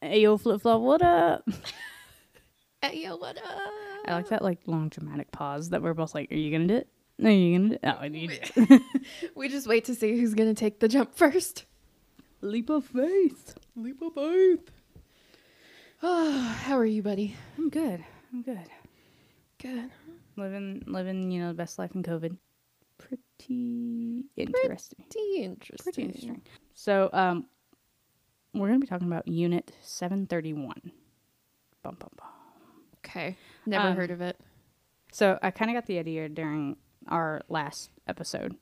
Ayo, flip flop, what up? Hey, yo, what up? I like that like long dramatic pause that we're both like, are you gonna do it? No, you gonna do it? Oh, I need it. We just wait to see who's going to take the jump first. Leap of faith. Leap of faith. Oh, how are you, buddy? I'm good. Good. Living, the best life in COVID. Pretty interesting. Pretty interesting. So, we're gonna be talking about Unit 731. Bum, bum, bum. Okay. Never heard of it. So I kind of got the idea during our last episode,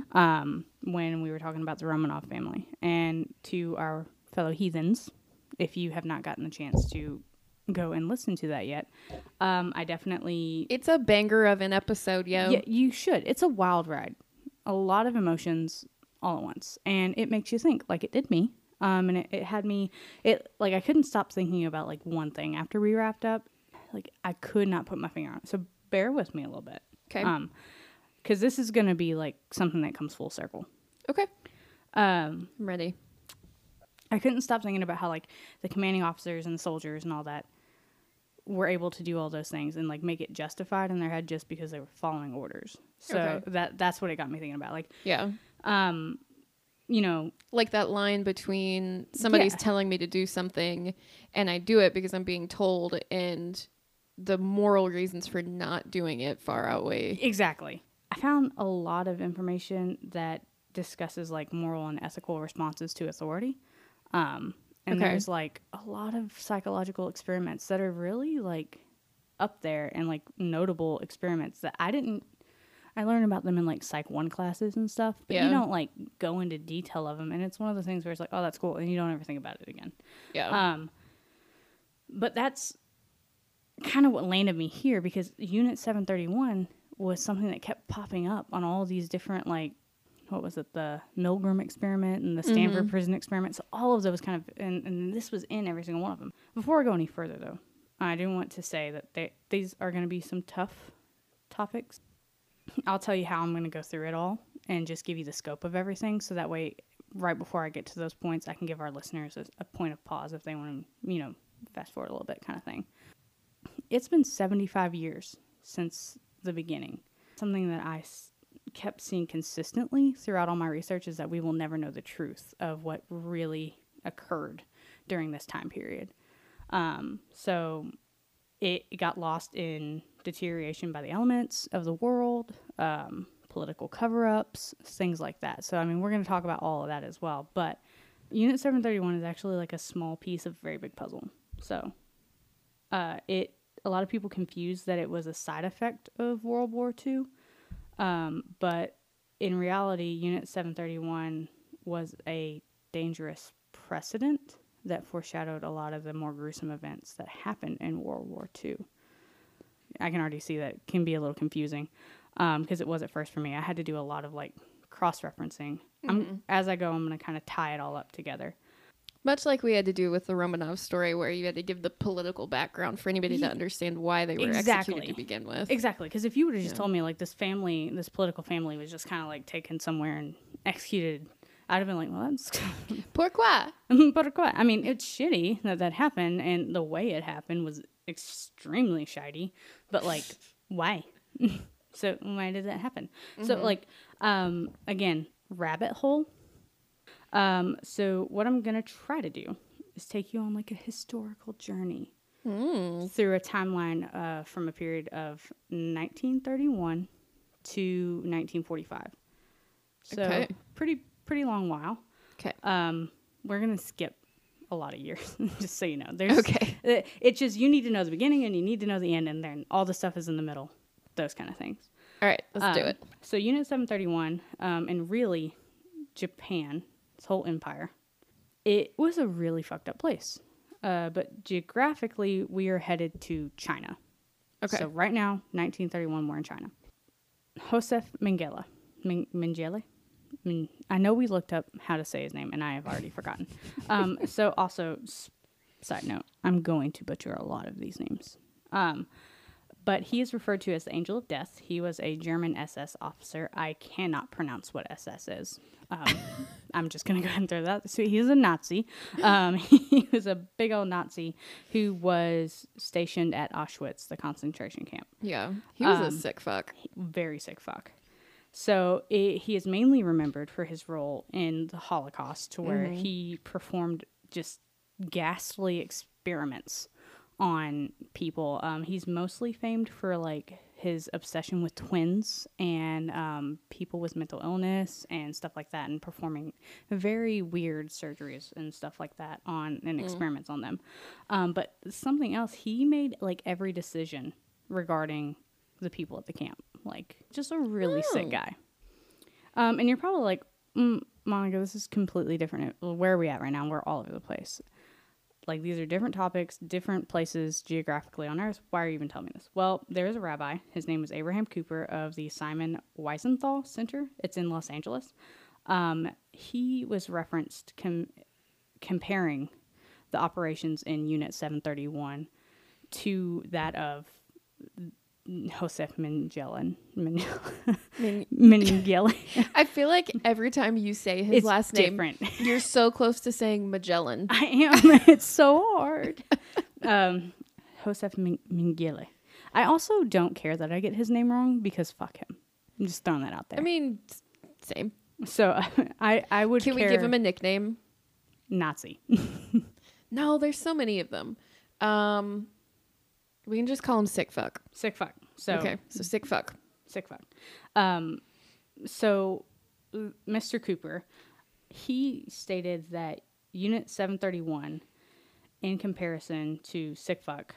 when we were talking about the Romanov family. And to our fellow heathens, if you have not gotten the chance to go and listen to that yet, I definitely... It's a banger of an episode, yo. Yeah, you should. It's a wild ride. A lot of emotions all at once. And it makes you think, like it did me. And it had me... Like, I couldn't stop thinking about, like, one thing after we wrapped up. Like, I could not put my finger on it. So bear with me a little bit. Okay. Because this is going to be, like, something that comes full circle. Okay. I'm ready. I couldn't stop thinking about how, like, the commanding officers and the soldiers and all that were able to do all those things and, like, make it justified in their head just because they were following orders. So Okay. that's what it got me thinking about. Like, Yeah. you know... Like that line between somebody's telling me to do something and I do it because I'm being told, and the moral reasons for not doing it far outweigh. Exactly. I found a lot of information that discusses, like, moral and ethical responses to authority. And there's, like, a lot of psychological experiments that are really, like, up there and, like, notable experiments that I learned about them in, like, Psych 1 classes and stuff, but you don't, like, go into detail of them. And it's one of the things where it's like, oh, that's cool. And you don't ever think about it again. Yeah. But that's kind of what landed me here, because Unit 731 was something that kept popping up on all these different, like, what was it, the Milgram experiment and the Stanford prison experiment. So all of those kind of, and this was in every single one of them. Before I go any further, though, I do want to say that these are going to be some tough topics. I'll tell you how I'm going to go through it all and just give you the scope of everything. So that way, right before I get to those points, I can give our listeners a point of pause if they want to, fast forward a little bit kind of thing. It's been 75 years since the beginning. Something that I kept seeing consistently throughout all my research is that we will never know the truth of what really occurred during this time period. So it got lost in deterioration by the elements of the world, political cover-ups, things like that. So, I mean, we're going to talk about all of that as well. But Unit 731 is actually like a small piece of a very big puzzle. So a lot of people confuse that it was a side effect of World War II. But in reality, Unit 731 was a dangerous precedent that foreshadowed a lot of the more gruesome events that happened in World War II. I can already see that it can be a little confusing, because it was at first for me. I had to do a lot of, like, cross-referencing. As I go, I'm going to kind of tie it all up together. Much like we had to do with the Romanov story, where you had to give the political background for anybody to understand why they were executed to begin with. Exactly, because if you would have just told me, like, this political family was just kind of, like, taken somewhere and executed, I'd have been like, well, that's... Pourquoi? Pourquoi? I mean, it's shitty that happened, and the way it happened was extremely shitty, but, like, why? So, why did that happen? So, like, again, rabbit hole. So what I'm going to try to do is take you on, like, a historical journey through a timeline from a period of 1931 to 1945. So pretty long while. Okay. We're going to skip a lot of years, just so you know. It's just, you need to know the beginning and you need to know the end, and then all the stuff is in the middle, those kind of things. All right, let's do it. So Unit 731, and really Japan, this whole empire, it was a really fucked up place. But geographically, we are headed to China. Okay. So right now, 1931, we're in China. Joseph Mengele. Mengele? I know we looked up how to say his name, and I have already forgotten. So also, side note, I'm going to butcher a lot of these names. But he is referred to as the Angel of Death. He was a German SS officer. I cannot pronounce what SS is. I'm just going to go ahead and throw that. So he was a Nazi. He was a big old Nazi who was stationed at Auschwitz, the concentration camp. Yeah. He was a sick fuck. Very sick fuck. So he is mainly remembered for his role in the Holocaust, to where he performed just ghastly experiments on people. He's mostly famed for like his obsession with twins and people with mental illness and stuff like that, and performing very weird surgeries and stuff like that on and experiments on them. But something else, he made like every decision regarding the people at the camp. Like, just a really sick guy. And you're probably like, Monica, this is completely different. Where are we at right now? We're all over the place. Like, these are different topics, different places geographically on Earth. Why are you even telling me this? Well, there is a rabbi. His name is Abraham Cooper of the Simon Wiesenthal Center. It's in Los Angeles. He was referenced comparing the operations in Unit 731 to that of Josef Mengele. Mengele. I feel like every time you say his last name, different. You're so close to saying Magellan. I am. It's so hard. Josef Mengele. I also don't care that I get his name wrong, because fuck him. I'm just throwing that out there. I mean, same. So I would. Can we give him a nickname? Nazi. No, there's so many of them. We can just call him sick fuck. Sick fuck. So okay, so sick fuck. Sick fuck. So Mr. Cooper, he stated that Unit 731, in comparison to sick fuck,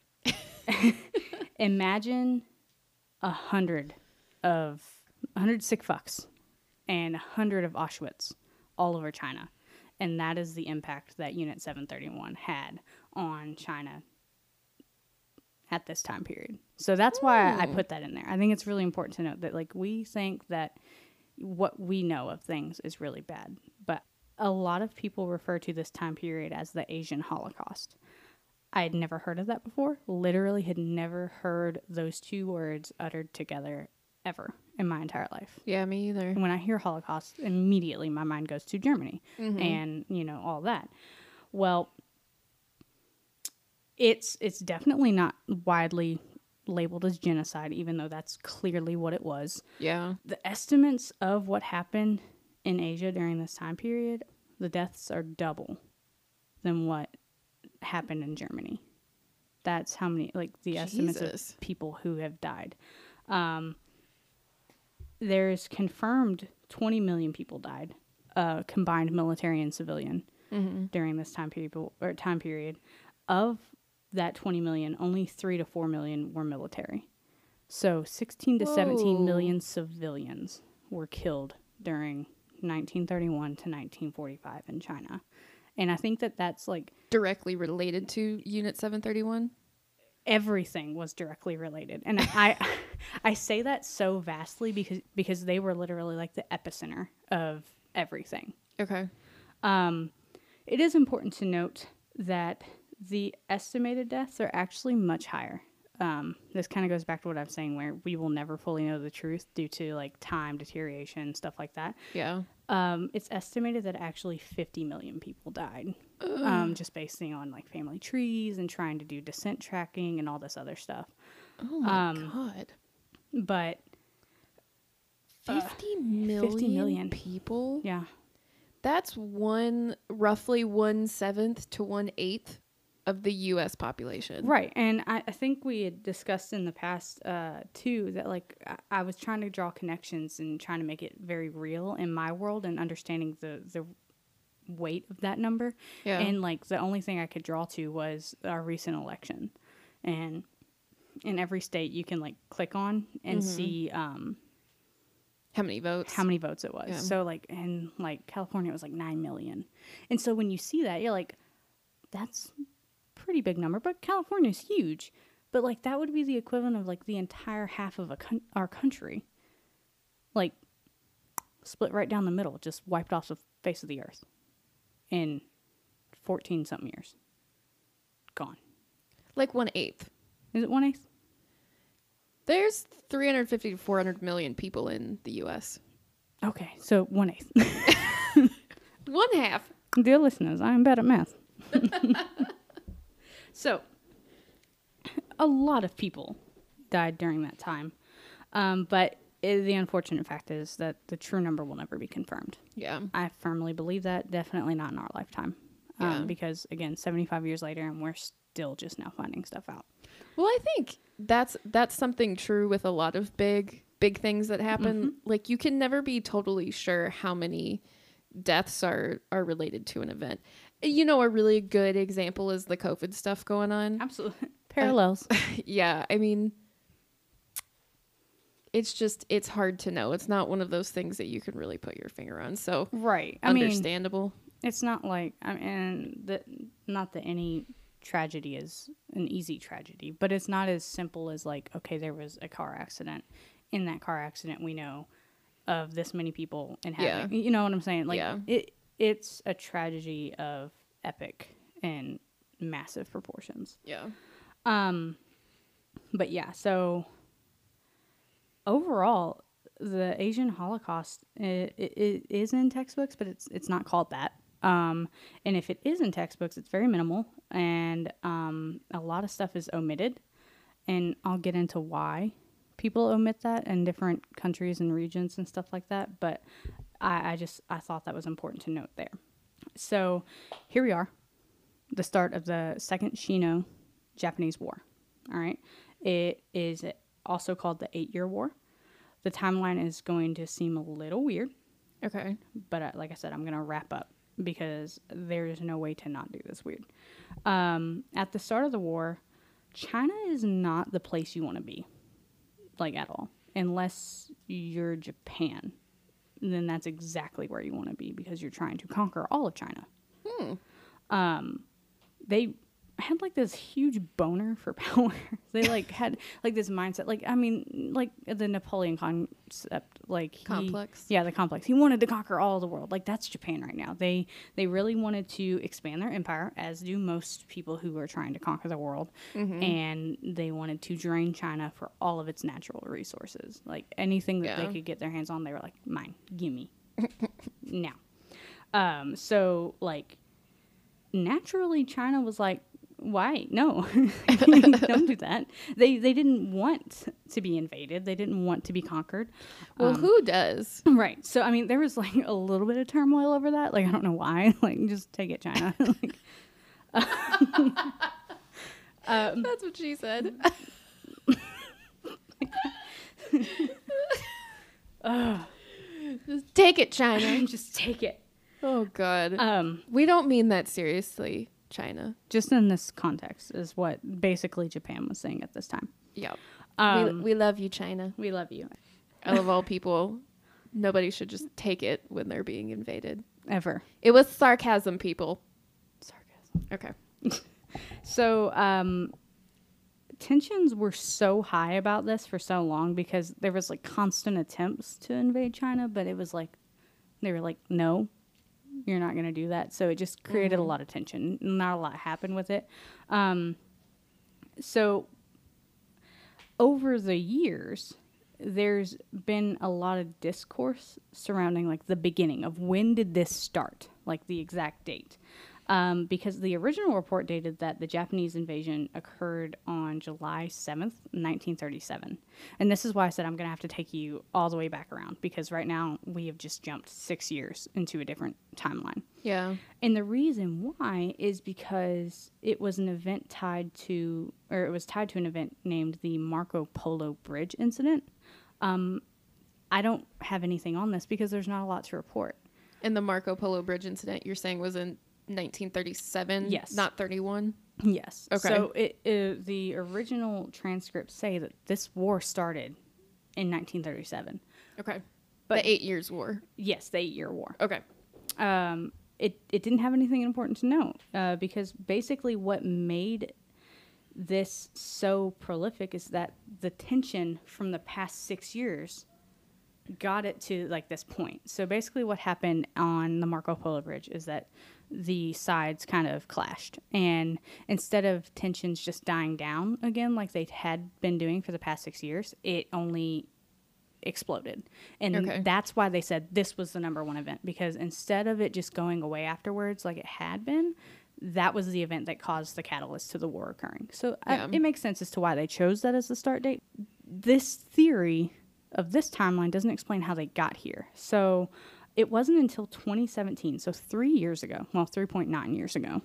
imagine 100 sick fucks and 100 of Auschwitz all over China. And that is the impact that Unit 731 had on China at this time period. So that's why I put that in there. I think it's really important to note that, like, we think that what we know of things is really bad, but a lot of people refer to this time period as the Asian Holocaust. I had never heard of that before. Literally had never heard those two words uttered together ever in my entire life. Yeah, me either. When I hear Holocaust, immediately my mind goes to Germany and, you know, all that. Well, it's definitely not widely labeled as genocide, even though that's clearly what it was. Yeah. The estimates of what happened in Asia during this time period, the deaths are double than what happened in Germany. That's how many, like, the estimates of people who have died. There's confirmed 20 million people died, combined military and civilian, during this time period. Of that 20 million, only 3 to 4 million were military. So 16 to 17 million civilians were killed during 1931 to 1945 in China. And I think that that's like directly related to Unit 731. Everything was directly related. And I say that so vastly because they were literally like the epicenter of everything. Okay. It is important to note that the estimated deaths are actually much higher. This kind of goes back to what I'm saying, where we will never fully know the truth due to like time deterioration, stuff like that. Yeah. It's estimated that actually 50 million people died, just basing on like family trees and trying to do descent tracking and all this other stuff. Oh my God. But 50 million people? Yeah. That's roughly 1/7 to 1/8 of the U.S. population. Right. And I think we had discussed in the past, too, that like I was trying to draw connections and trying to make it very real in my world and understanding the weight of that number. Yeah. And like the only thing I could draw to was our recent election. And in every state you can like click on and see how many votes it was. Yeah. So like in like California it was like 9 million. And so when you see that, you're like, that's pretty big number, but California's huge. But like that would be the equivalent of like the entire half of our country, like split right down the middle, just wiped off the face of the earth in 14 something years. Gone. Like 1/8. Is it 1/8? There's 350 to 400 million people in the U.S. Okay, so 1/8. 1/2. Dear listeners, I'm bad at math. So, a lot of people died during that time. But the unfortunate fact is that the true number will never be confirmed. Yeah. I firmly believe that. Definitely not in our lifetime. Yeah. Because, again, 75 years later, and we're still just now finding stuff out. Well, I think that's something true with a lot of big things that happen. Like, you can never be totally sure how many deaths are related to an event. You know, a really good example is the COVID stuff going on. Absolutely. Parallels. Yeah, I mean, it's hard to know. It's not one of those things that you can really put your finger on. So, right. Understandable. It's not like, not that any tragedy is an easy tragedy, but it's not as simple as like, okay, there was a car accident. In that car accident, we know of this many people and having, you know what I'm saying? Like, it's a tragedy of epic and massive proportions. Yeah. But yeah, so overall, the Asian Holocaust it is in textbooks, but it's not called that. And if it is in textbooks, it's very minimal, and a lot of stuff is omitted, and I'll get into why people omit that in different countries and regions and stuff like that. But I thought that was important to note there. So here we are, the start of the Second Sino-Japanese War. All right, it is also called the 8-Year War. The timeline is going to seem a little weird. Okay. But like I said, I'm going to wrap up because there's no way to not do this weird. At the start of the war, China is not the place you want to be, like at all, unless you're Japan. Then that's exactly where you want to be because you're trying to conquer all of China. They had like this huge boner for power. They like had like this mindset, like I mean, like the Napoleon concept, like complex. The complex. He wanted to conquer all the world. Like that's Japan right now. They really wanted to expand their empire, as do most people who are trying to conquer the world, and they wanted to drain China for all of its natural resources. Like anything that they could get their hands on, they were like, mine, gimme, now. So like naturally, China was like, why? No, don't do that. They didn't want to be invaded. They didn't want to be conquered. Well, who does? Right. So, I mean, there was like a little bit of turmoil over that. Like, I don't know why. Like, just take it, China. Like, that's what she said. Just take it, China. just take it. Oh, God. We don't mean that seriously. China. Just in this context is what basically Japan was saying at this time. Yeah. We love you, China. We love you. I love all people. Nobody should just take it when they're being invaded. Ever. It was sarcasm, people. Sarcasm. Okay. So, tensions were so high about this for so long because there was like constant attempts to invade China, but it was like, they were like, no, you're not going to do that. So it just created a lot of tension. Not a lot happened with it. So over the years, there's been a lot of discourse surrounding like the beginning of when did this start, like the exact date. Because the original report dated that the Japanese invasion occurred on July 7th, 1937. And this is why I said I'm going to have to take you all the way back around, because right now we have just jumped 6 years into a different timeline. Yeah. And the reason why is because it was an event tied to an event named the Marco Polo Bridge incident. I don't have anything on this because there's not a lot to report. And the Marco Polo Bridge incident you're saying was in 1937? Yes. Not 31? Yes. Okay. So the original transcripts say that this war started in 1937. Okay. But the 8 Years' War. Yes, the 8-Year War. Okay. It didn't have anything important to note because basically what made this so prolific is that the tension from the past 6 years got it to like this point. So basically what happened on the Marco Polo Bridge is that the sides kind of clashed, and instead of tensions just dying down again like they had been doing for the past 6 years, it only exploded. And Okay. that's why they said this was the number one event, because instead of it just going away afterwards like it had been, that was the event that caused the catalyst to the war occurring. So Yeah. it makes sense as to why they chose that as the start date. This theory of this timeline doesn't explain how they got here. So it wasn't until 2017, so 3 years ago, well, 3.9 years ago,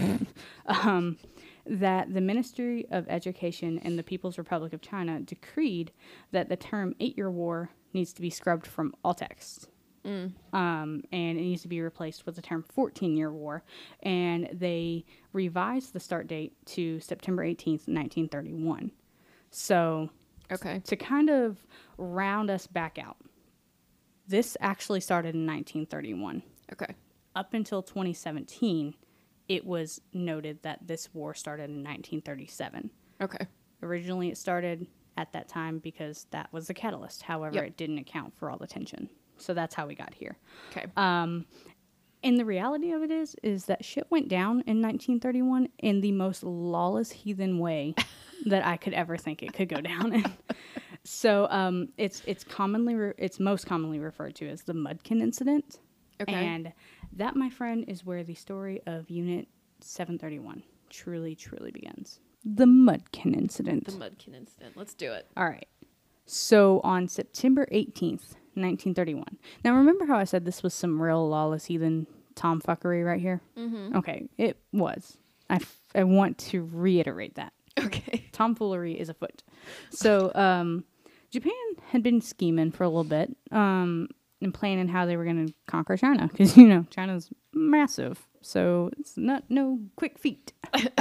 that the Ministry of Education in the People's Republic of China decreed that the term 8-year war needs to be scrubbed from all texts. And it needs to be replaced with the term 14-year war. And they revised the start date to September 18th, 1931. So Okay. to kind of round us back out, this actually started in 1931. Okay. Up until 2017, it was noted that this war started in 1937. Okay. Originally, it started at that time because that was the catalyst. However, Yep. it didn't account for all the tension. So that's how we got here. Okay. And the reality of it is that shit went down in 1931 in the most lawless heathen way that I could ever think it could go down in. So it's most commonly referred to as the Mudkin incident. Okay. And that, my friend, is where the story of Unit 731 truly, truly begins. The Mudkin incident. The Mudkin incident. Let's do it. All right. So on September 18th, 1931. Now, remember how I said this was some real lawless heathen tomfuckery right here? Mm-hmm. Okay, it was. I want to reiterate that. Okay. Tomfoolery is afoot. So Japan had been scheming for a little bit and planning how they were going to conquer China, because, China's massive. So it's no quick feat.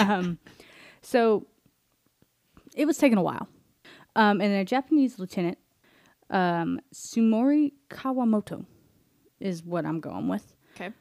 So it was taking a while. And a Japanese lieutenant, Sumori Kawamoto, is what I'm going with. Okay.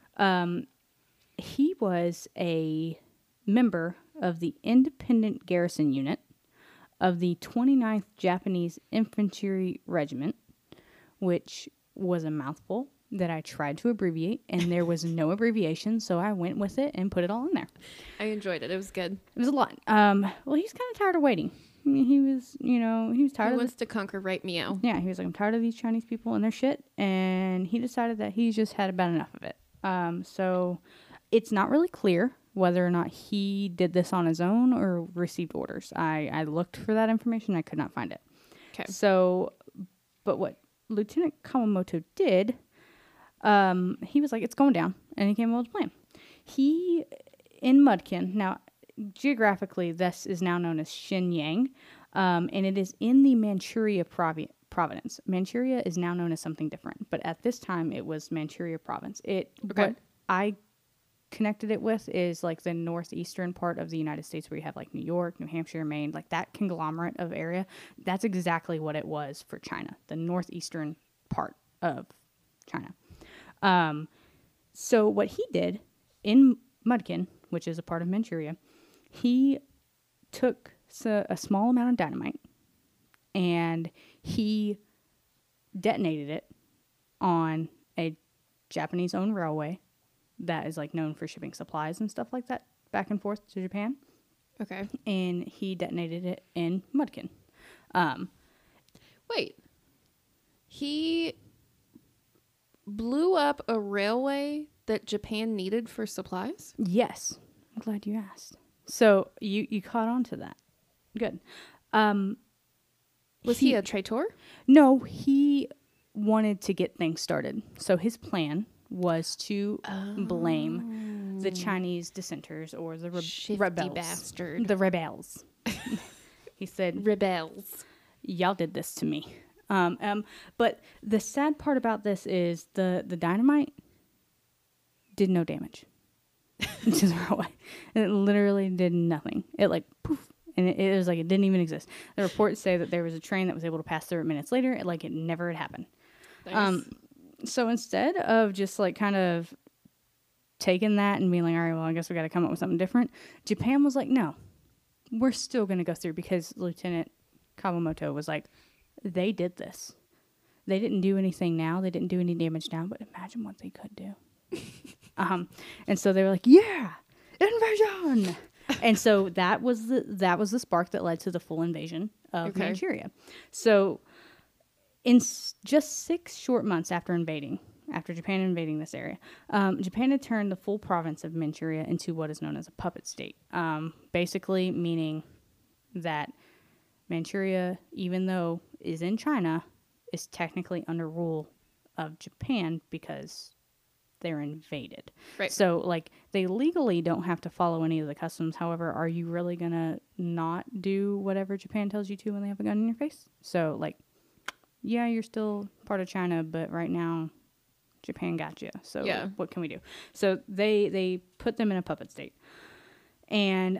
He was a member of the Independent Garrison Unit of the 29th Japanese Infantry Regiment, which was a mouthful that I tried to abbreviate, and there was no abbreviation, so I went with it and put it all in there. I enjoyed it. It was good. It was a lot. Well, he's kind of tired of waiting. I mean, he was tired He of wants to conquer right meow. Yeah, he was like, I'm tired of these Chinese people and their shit, and he decided that he's just had about enough of it. So it's not really clear whether or not he did this on his own or received orders. I looked for that information. I could not find it. Okay. So, but what Lieutenant Kawamoto did, he was like, it's going down, and he came up with a plan. He, in Mudkin, now, geographically, this is now known as Xinyang, and it is in the Manchuria province. Manchuria is now known as something different, but at this time, it was Manchuria province. What I connected it with is like the northeastern part of the United States, where you have like New York, New Hampshire, Maine, like that conglomerate of area. That's exactly what it was for China, the northeastern part of China. So what he did in Mudkin, which is a part of Manchuria, he took a small amount of dynamite and he detonated it on a Japanese-owned railway that is like known for shipping supplies and stuff like that back and forth to Japan. Okay. And he detonated it in Mudkin. Wait. He blew up a railway that Japan needed for supplies? Yes. I'm glad you asked. So you caught on to that. Good. Was he a traitor? No, he wanted to get things started. So his plan was to blame the Chinese dissenters or the rebels. Bastard. The rebels. He said, Rebels. y'all did this to me. But the sad part about this is the dynamite did no damage to the railway. It literally did nothing. It like poof. And it was like it didn't even exist. The reports say that there was a train that was able to pass through it minutes later. It never had happened. Nice. So instead of just like kind of taking that and being like, all right, well, I guess we got to come up with something different, Japan was like, no, we're still going to go through, because Lieutenant Kawamoto was like, they did this. They didn't do anything now. They didn't do any damage now, but imagine what they could do. And so they were like, yeah, invasion. And so that was the spark that led to the full invasion of Manchuria. So Just 6 short months after Japan invading this area, Japan had turned the full province of Manchuria into what is known as a puppet state. Basically meaning that Manchuria, even though is in China, is technically under rule of Japan because they're invaded. Right. So, like, they legally don't have to follow any of the customs. However, are you really going to not do whatever Japan tells you to when they have a gun in your face? So, like, yeah, you're still part of China, but right now Japan got you. So Yeah. what can we do? So they put them in a puppet state. And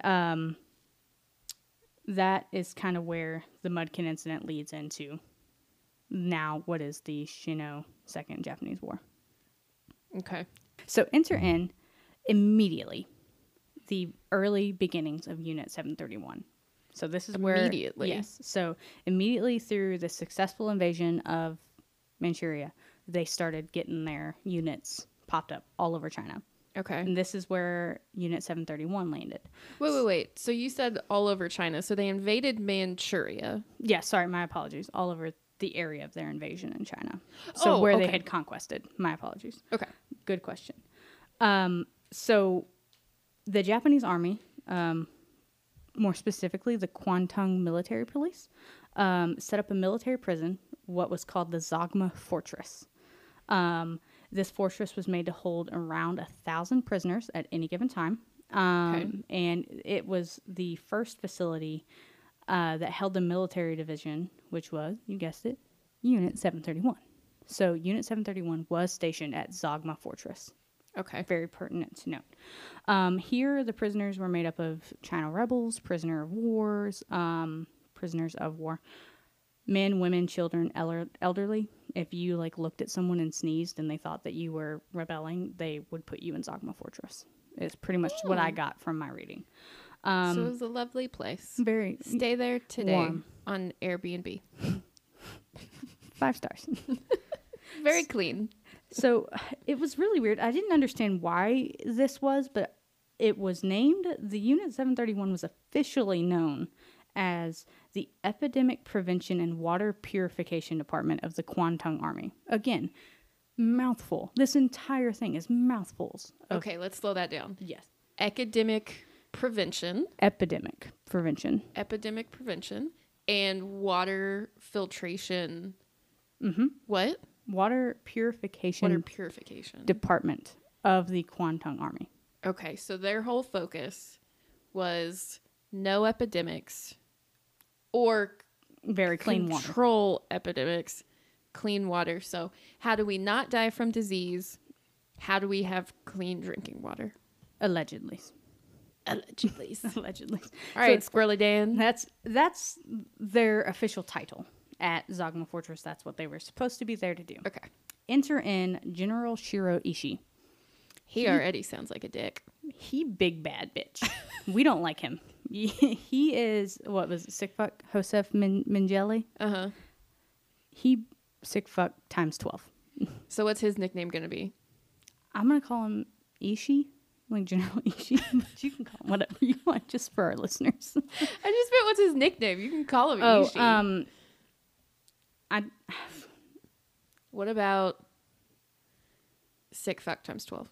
that is kind of where the Mudkin incident leads into now what is the Shino Second Japanese War. Okay. So enter in immediately the early beginnings of Unit 731. So this is where... Immediately? Yes. So immediately through the successful invasion of Manchuria, they started getting their units popped up all over China. Okay. And this is where Unit 731 landed. Wait. So you said all over China. So they invaded Manchuria. Yeah, sorry, my apologies. All over the area of their invasion in China. So where they had conquested. My apologies. Okay. Good question. So the Japanese army, more specifically the Kwantung Military Police, set up a military prison, what was called the Zogma Fortress. This fortress was made to hold around 1,000 prisoners at any given time. And it was the first facility that held the military division, which was, you guessed it, Unit 731. So Unit 731 was stationed at Zogma Fortress. Okay. Very pertinent to note. Here, the prisoners were made up of China rebels, prisoners of war, men, women, children, elderly. If you looked at someone and sneezed and they thought that you were rebelling, they would put you in Zogma Fortress. It's pretty much what I got from my reading. So it was a lovely place. Very Stay there today warm. on Airbnb. 5 stars. Very clean. So it was really weird. I didn't understand why this was, but it was named, the Unit 731 was officially known as the Epidemic Prevention and Water Purification Department of the Kwantung Army. Again, mouthful. This entire thing is mouthfuls. Okay, let's slow that down. Yes. Epidemic prevention, Epidemic prevention, and water filtration. What? Water Purification Department of the Kwantung Army. Okay, so their whole focus was no epidemics or very clean water. Control epidemics, clean water. So how do we not die from disease? How do we have clean drinking water? Allegedly. Allegedly. All right, Squirrely Dan. That's their official title at Zogma Fortress. That's what they were supposed to be there to do. Okay. Enter in General Shiro Ishii. He already sounds like a dick. He big bad bitch. We don't like him. He is, what was it, sick fuck Joseph Mengele? Uh-huh. He sick fuck times 12. So what's his nickname going to be? I'm going to call him Ishii. Like General Ishii. But you can call him whatever you want, just for our listeners. I just meant what's his nickname? You can call him Ishii. What about sick fuck times 12?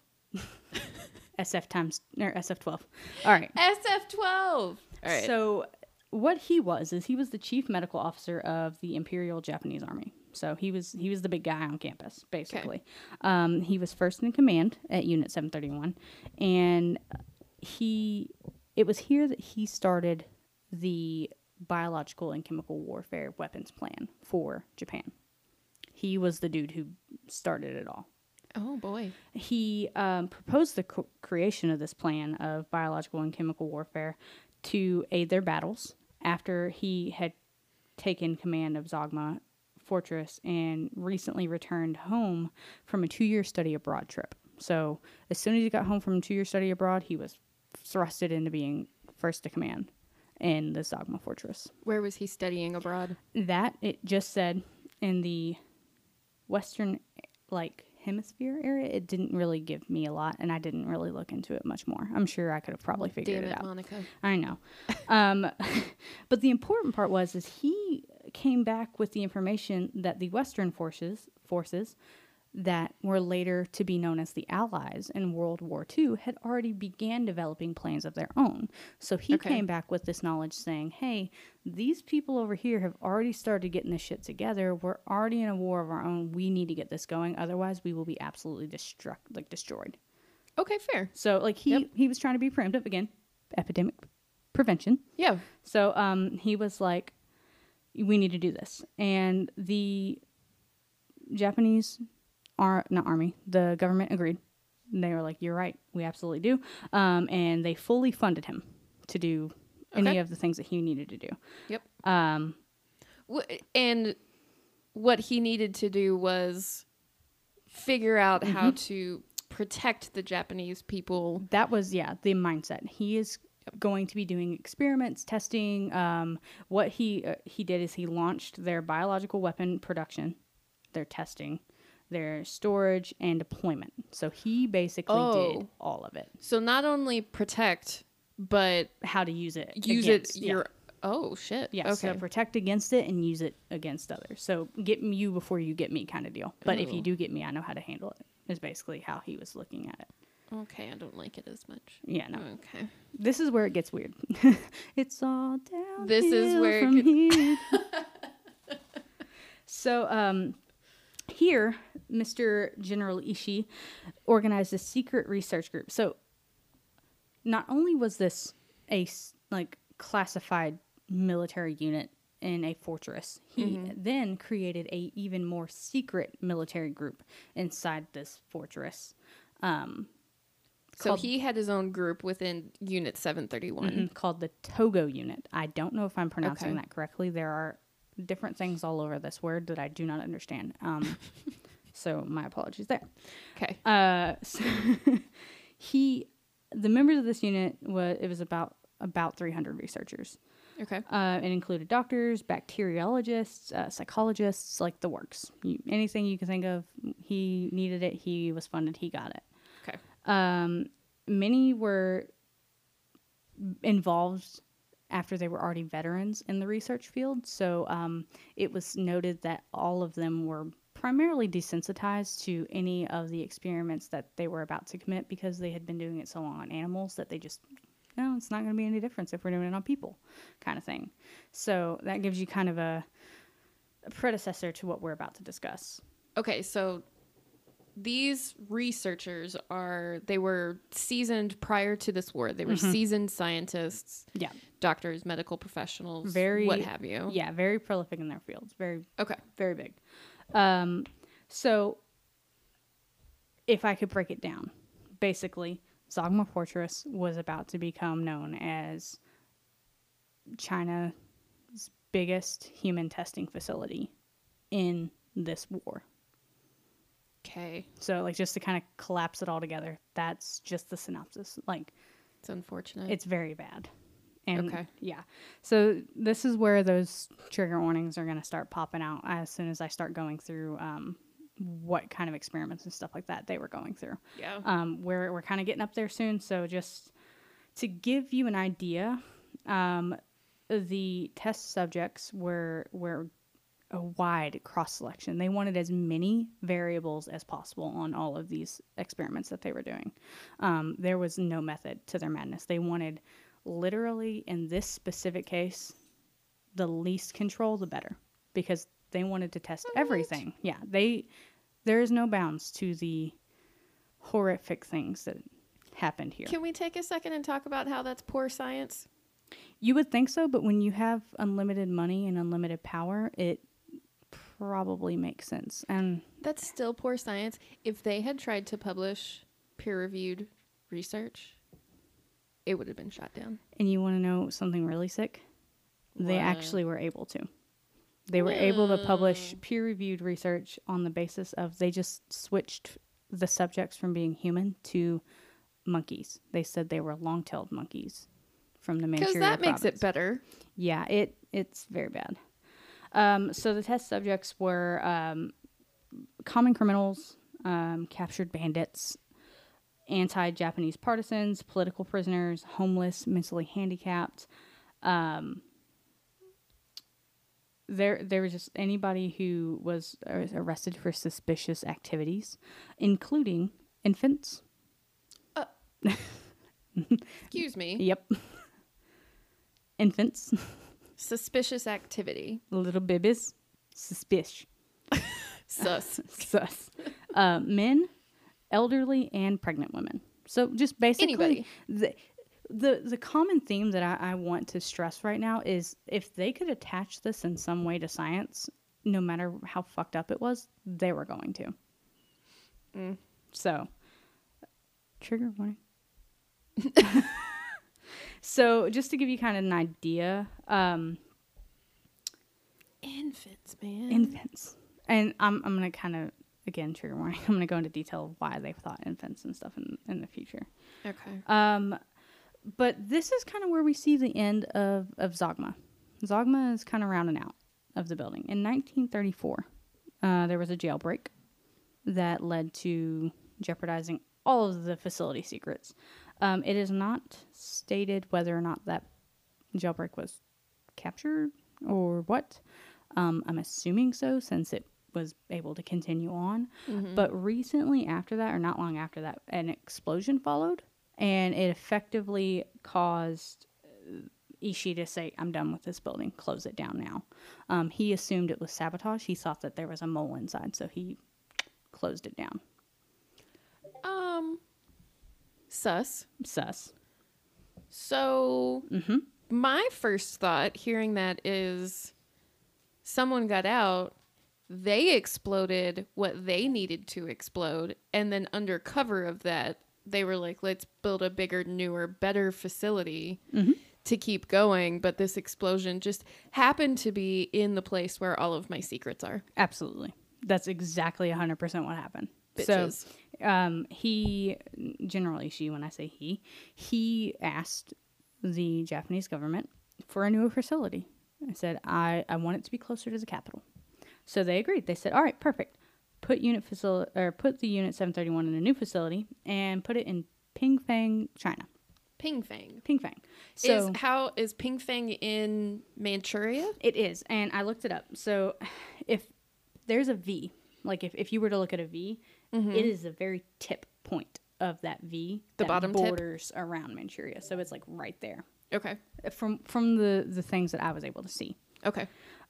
SF12. All right. SF12. All right. So what he was is he was the chief medical officer of the Imperial Japanese Army. So he was the big guy on campus, basically. Okay. He was first in command at Unit 731, and it was here that he started the biological and chemical warfare weapons plan for Japan. He was the dude who started it all. Oh, boy. He proposed the creation of this plan of biological and chemical warfare to aid their battles after he had taken command of Zogma Fortress and recently returned home from a 2-year study abroad trip. So as soon as he got home from a 2-year study abroad, he was thrusted into being first to command in the Zogma Fortress. Where was he studying abroad? That, it just said in the Western, hemisphere area, it didn't really give me a lot, and I didn't really look into it much more. I'm sure I could have probably figured Damn it out. Monica. I know. But the important part was he came back with the information that the Western forces that were later to be known as the Allies in World War II had already began developing plans of their own. So he came back with this knowledge saying, hey, these people over here have already started getting this shit together. We're already in a war of our own. We need to get this going. Otherwise, we will be absolutely destroyed. Okay, fair. So like he was trying to be preemptive again, epidemic prevention. Yeah. So he was like, we need to do this. And the Japanese the government agreed. And they were like, you're right, we absolutely do. And they fully funded him to do any of the things that he needed to do. Yep. And what he needed to do was figure out how to protect the Japanese people. That was, the mindset. He is going to be doing experiments, testing. What he did is he launched their biological weapon production, their testing, their storage, and deployment. So he basically did all of it. So not only protect, but how to use it. Oh, shit. Yeah, okay. So protect against it and use it against others. So get you before you get me kind of deal. But if you do get me, I know how to handle it, is basically how he was looking at it. Okay, I don't like it as much. Yeah, no. Okay. This is where it gets weird. It's all down. This is where from here. So, here, Mr. General Ishii organized a secret research group. So, not only was this a classified military unit in a fortress, he then created a even more secret military group inside this fortress. So he had his own group within Unit 731. Called the Togo Unit. I don't know if I'm pronouncing that correctly. There are different things all over this word that I do not understand. So my apologies there. Okay. So the members of this unit was about 300 researchers. Okay. It included doctors, bacteriologists, psychologists, like the works. Anything you can think of, he needed it. He was funded. He got it. Okay. Many were involved after they were already veterans in the research field. So it was noted that all of them were primarily desensitized to any of the experiments that they were about to commit because they had been doing it so long on animals that they just, it's not going to be any difference if we're doing it on people kind of thing. So that gives you kind of a predecessor to what we're about to discuss. Okay, so these researchers they were seasoned prior to this war. They were seasoned scientists, doctors, medical professionals, what have you. Yeah, very prolific in their fields. Very big. So if I could break it down, basically, Zogma Fortress was about to become known as China's biggest human testing facility in this war. Okay. So, just to kind of collapse it all together, that's just the synopsis. It's unfortunate. It's very bad. And okay. Yeah. So, this is where those trigger warnings are going to start popping out as soon as I start going through what kind of experiments and stuff like that they were going through. Yeah. We're kind of getting up there soon. So, just to give you an idea, the test subjects were a wide cross selection. They wanted as many variables as possible on all of these experiments that they were doing. There was no method to their madness. They wanted, literally in this specific case, the least control, the better, because they wanted to test everything. Yeah, there is no bounds to the horrific things that happened here. Can we take a second and talk about how that's poor science? You would think so, but when you have unlimited money and unlimited power, it probably makes sense. And that's still poor science. If they had tried to publish peer-reviewed research, it would have been shot down. And you want to know something really sick? They actually were able to. They were able to publish peer-reviewed research on the basis of they just switched the subjects from being human to monkeys. They said they were long-tailed monkeys from the Manchuria because that province. Makes it better. Yeah, it's very bad. So the test subjects were common criminals, captured bandits, anti-Japanese partisans, political prisoners, homeless, mentally handicapped. There was just anybody who was arrested for suspicious activities, including infants. Excuse me. Yep. Infants. Suspicious activity. Little babies. Suspicious. Sus. Sus. Men, elderly, and pregnant women. So just basically, anybody. The common theme that I want to stress right now is if they could attach this in some way to science, no matter how fucked up it was, they were going to. So, trigger warning. So, just to give you kind of an idea, infants, man. Infants. And I'm going to kind of, again, trigger warning, I'm going to go into detail of why they thought infants and stuff in the future. Okay. But this is kind of where we see the end of Zogma. Zogma is kind of rounding out of the building. In 1934, there was a jailbreak that led to jeopardizing all of the facility secrets. It is not stated whether or not that jailbreak was captured or what. I'm assuming so, since it was able to continue on. Mm-hmm. But recently after that, or not long after that, an explosion followed, and it effectively caused Ishii to say, I'm done with this building, close it down now. He assumed it was sabotage. He thought that there was a mole inside, so he closed it down. Sus. So, my first thought hearing that is someone got out, they exploded what they needed to explode, and then under cover of that, they were like, let's build a bigger, newer, better facility to keep going. But this explosion just happened to be in the place where all of my secrets are. Absolutely. That's exactly 100% what happened. Bitches. So, he, General Ishii, when I say he asked the Japanese government for a newer facility. I said, I want it to be closer to the capital. So they agreed. They said, all right, perfect. Put the Unit 731 in a new facility and put it in Pingfang, China. Pingfang. So is Pingfang in Manchuria? It is, and I looked it up. So if there's a V, like if you were to look at a V, it is the very tip point of that V. The that bottom borders tip? Around Manchuria. So it's like right there. Okay. From the things that I was able to see. Okay.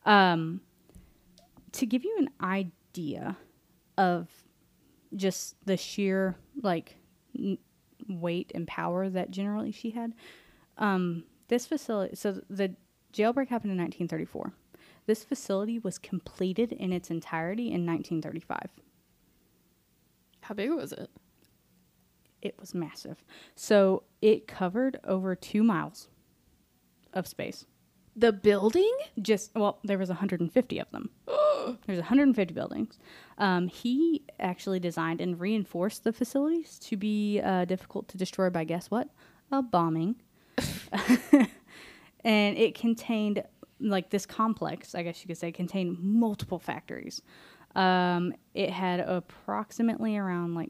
To give you an idea of just the sheer weight and power that General Ishii had, this facility. So the jailbreak happened in 1934. This facility was completed in its entirety in 1935. How big was it? It was massive. So it covered over 2 miles of space. The building? There was 150 of them. There's 150 buildings. He actually designed and reinforced the facilities to be difficult to destroy by, guess what? A bombing. And it contained, this complex, I guess you could say, contained multiple factories. It had approximately around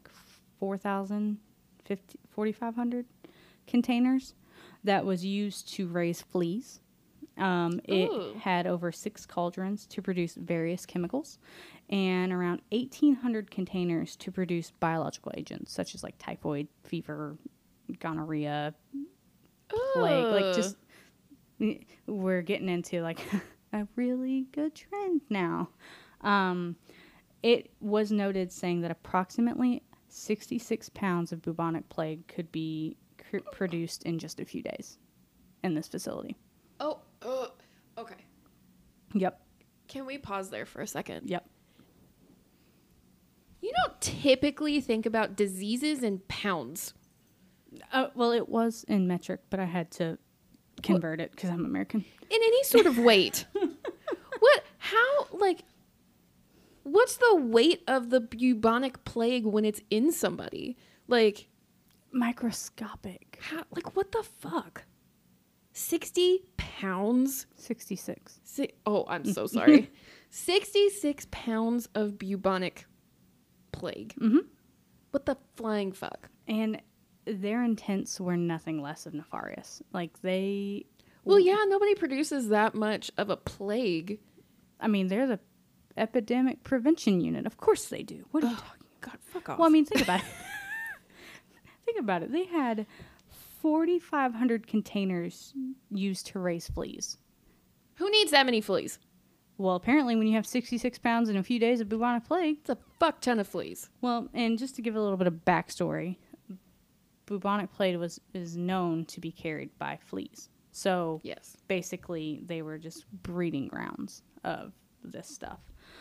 4,500 containers that was used to raise fleas. It had over 6 cauldrons to produce various chemicals and around 1,800 containers to produce biological agents such as typhoid, fever, gonorrhea, plague. We're getting into a really good trend now. It was noted saying that approximately 66 pounds of bubonic plague could be produced in just a few days in this facility. Okay. Yep. Can we pause there for a second? Yep. You don't typically think about diseases in pounds. Well, it was in metric, but I had to convert it because I'm American. In any sort of weight. What's the weight of the bubonic plague when it's in somebody? Microscopic. How, what the fuck? 60 pounds? 66. I'm so sorry. 66 pounds of bubonic plague. Mm-hmm. What the flying fuck? And their intents were nothing less of nefarious. Like they, Well, yeah, nobody produces that much of a plague. I mean, they're the epidemic prevention unit. Of course they do. What are you talking? God, fuck off. Well, I mean, think about it. Think about it. They had 4,500 containers used to raise fleas. Who needs that many fleas? Well, apparently, when you have 66 pounds in a few days of bubonic plague. It's a fuck ton of fleas. Well, and just to give a little bit of backstory, bubonic plague is known to be carried by fleas. So Yes. basically, they were just breeding grounds of this stuff.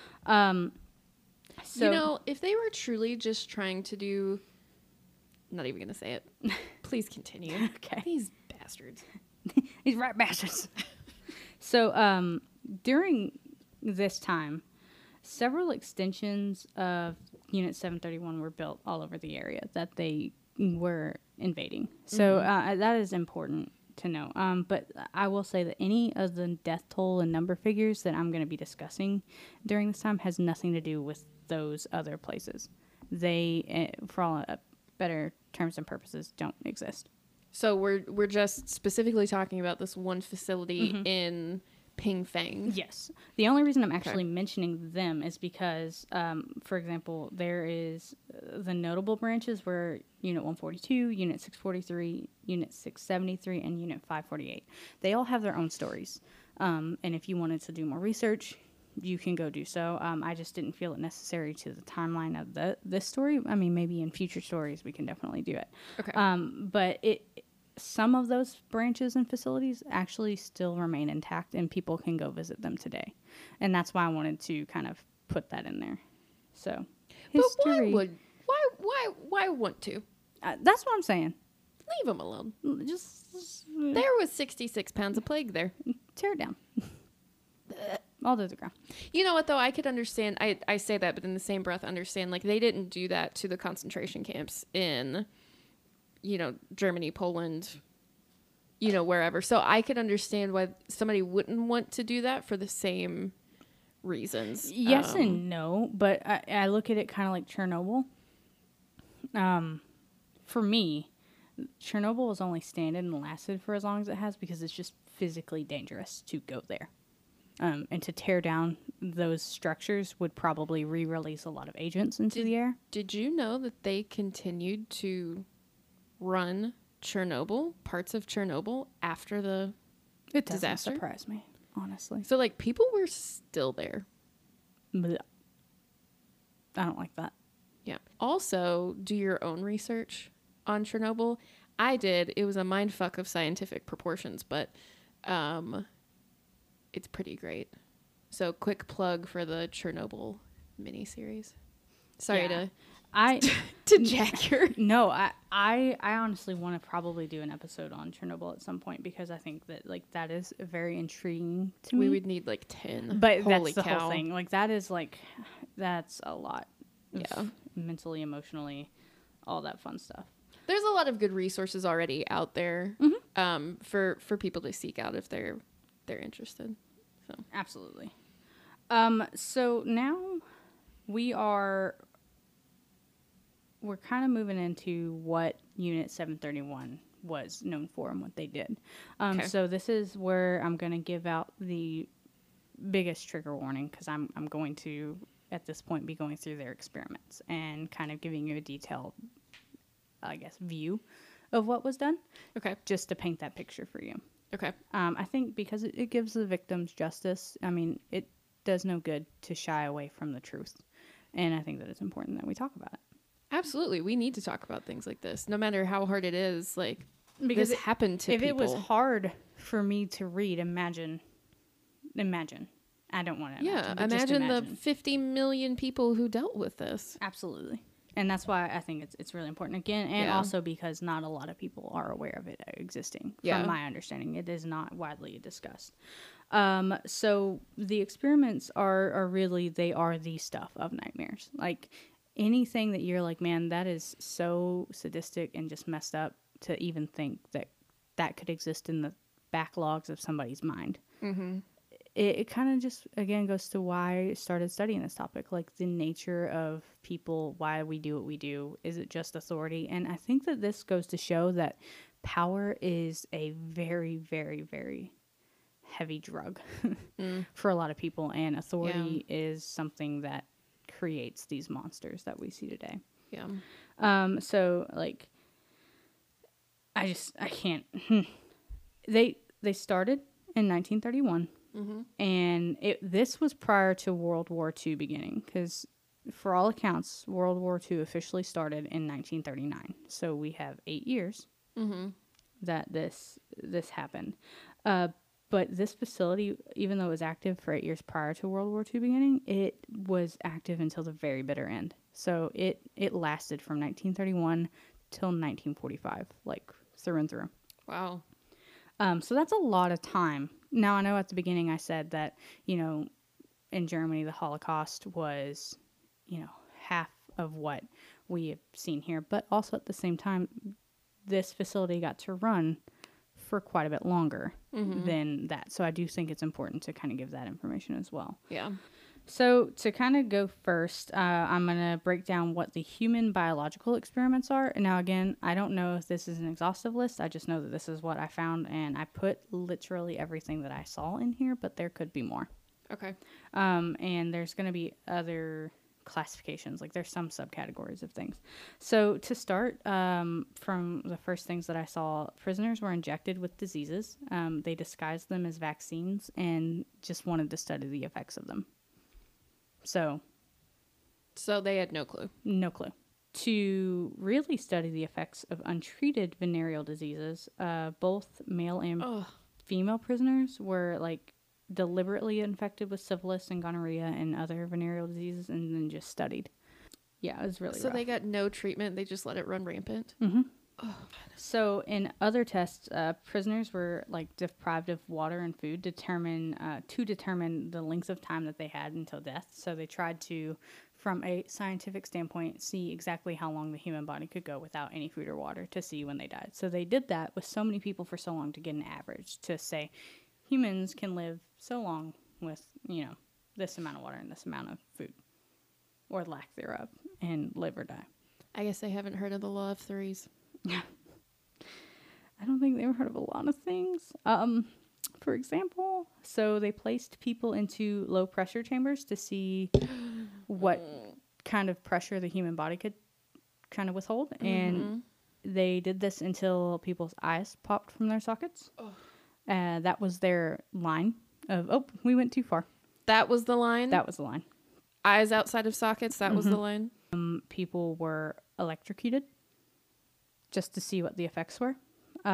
So, You know, if they were truly just trying to do... Not even going to say it. Please continue. Okay. These bastards. these rat bastards. So during this time, several extensions of Unit 731 were built all over the area that they were invading. So that is important to know. But I will say that any of the death toll and number figures that I'm going to be discussing during this time has nothing to do with those other places. They, for all better terms and purposes, don't exist. So we're just specifically talking about this one facility in Pingfang. Yes. The only reason I'm actually mentioning them is because, for example, there is the notable branches were Unit 142, Unit 643, Unit 673, and Unit 548. They all have their own stories. And if you wanted to do more research, you can go do so. I just didn't feel it necessary to the timeline of this story. I mean, maybe in future stories we can definitely do it. Okay. But some of those branches and facilities actually still remain intact, and people can go visit them today. And that's why I wanted to kind of put that in there. So, history. But why want to? That's what I'm saying. Leave them alone. Just There was 66 pounds of plague there. tear it down. All to the ground. You know what, though? I could understand. I say that, but in the same breath, understand, like, they didn't do that to the concentration camps in, Germany, Poland, wherever. So I could understand why somebody wouldn't want to do that for the same reasons. Yes and no, but I look at it kind of like Chernobyl. For me, Chernobyl has only standing and lasted for as long as it has because it's just physically dangerous to go there. And to tear down those structures would probably re-release a lot of agents into the air. Did you know that they continued to run Chernobyl, parts of Chernobyl, after the It doesn't disaster? surprise me, honestly. So, like, people were still there. Blech. I don't like that. Yeah. Also, do your own research on Chernobyl. I did. It was a mindfuck of scientific proportions, but it's pretty great. So, quick plug for the Chernobyl miniseries. Sorry to jack your... No, I honestly want to probably do an episode on Chernobyl at some point because I think that that is very intriguing to me. We would need 10. But Holy that's the cow. whole thing. That's a lot. Yeah. Mentally, emotionally, all that fun stuff. There's a lot of good resources already out there for people to seek out if they're interested. So Absolutely. So now we're kind of moving into what Unit 731 was known for and what they did. Okay. So this is where I'm going to give out the biggest trigger warning because I'm going to, at this point, be going through their experiments and kind of giving you a detailed, view of what was done. Okay. Just to paint that picture for you. Okay. I think because it gives the victims justice, I mean, it does no good to shy away from the truth. And I think that it's important that we talk about it. Absolutely. We need to talk about things like this, no matter how hard it is. Because this happened to if people. If it was hard for me to read, imagine. I don't want to Yeah, imagine. the 50 million people who dealt with this. Absolutely. And that's why I think it's really important. Again, and also because not a lot of people are aware of it existing. From my understanding, it is not widely discussed. So the experiments are really, they are the stuff of nightmares. Like anything that you're like, man, that is so sadistic and just messed up to even think that could exist in the backlogs of somebody's mind. Mm-hmm. it kind of just, again, goes to why I started studying this topic, like the nature of people, why we do what we do. Is it just authority? And I think that this goes to show that power is a very, very, very heavy drug for a lot of people, and authority is something that creates these monsters that we see today. Yeah. So like, I can't. They started in 1931, and this was prior to World War II beginning, because for all accounts, World War II officially started in 1939. So we have 8 years that this happened. But this facility, even though it was active for 8 years prior to World War II beginning, it was active until the very bitter end. So it lasted from 1931 till 1945, like through and through. Wow. So that's a lot of time. Now, I know at the beginning I said that, in Germany, the Holocaust was, half of what we have seen here. But also at the same time, this facility got to run for quite a bit longer than that. So I do think it's important to kind of give that information as well. Yeah. So to kind of go first, I'm going to break down what the human biological experiments are. Now, again, I don't know if this is an exhaustive list. I just know that this is what I found, and I put literally everything that I saw in here, but there could be more. Okay. And there's going to be other classifications. Like, there's some subcategories of things. So to start, from the first things that I saw, prisoners were injected with diseases. They disguised them as vaccines and just wanted to study the effects of them. So they had no clue. No clue. To really study the effects of untreated venereal diseases, both male and female prisoners were like deliberately infected with syphilis and gonorrhea and other venereal diseases, and then just studied. Yeah, it was really rough. So they got no treatment. They just let it run rampant. So in other tests, prisoners were like deprived of water and food to determine the length of time that they had until death. So they tried to, from a scientific standpoint, see exactly how long the human body could go without any food or water to see when they died. So they did that with so many people for so long to get an average to say humans can live so long with, this amount of water and this amount of food or lack thereof and live or die. I guess they haven't heard of the law of threes. I don't think they ever heard of a lot of things. For example, so they placed people into low pressure chambers to see what kind of pressure the human body could kind of withhold. And they did this until people's eyes popped from their sockets. That was their line of, we went too far. That was the line? That was the line. Eyes outside of sockets, that was the line? People were electrocuted just to see what the effects were.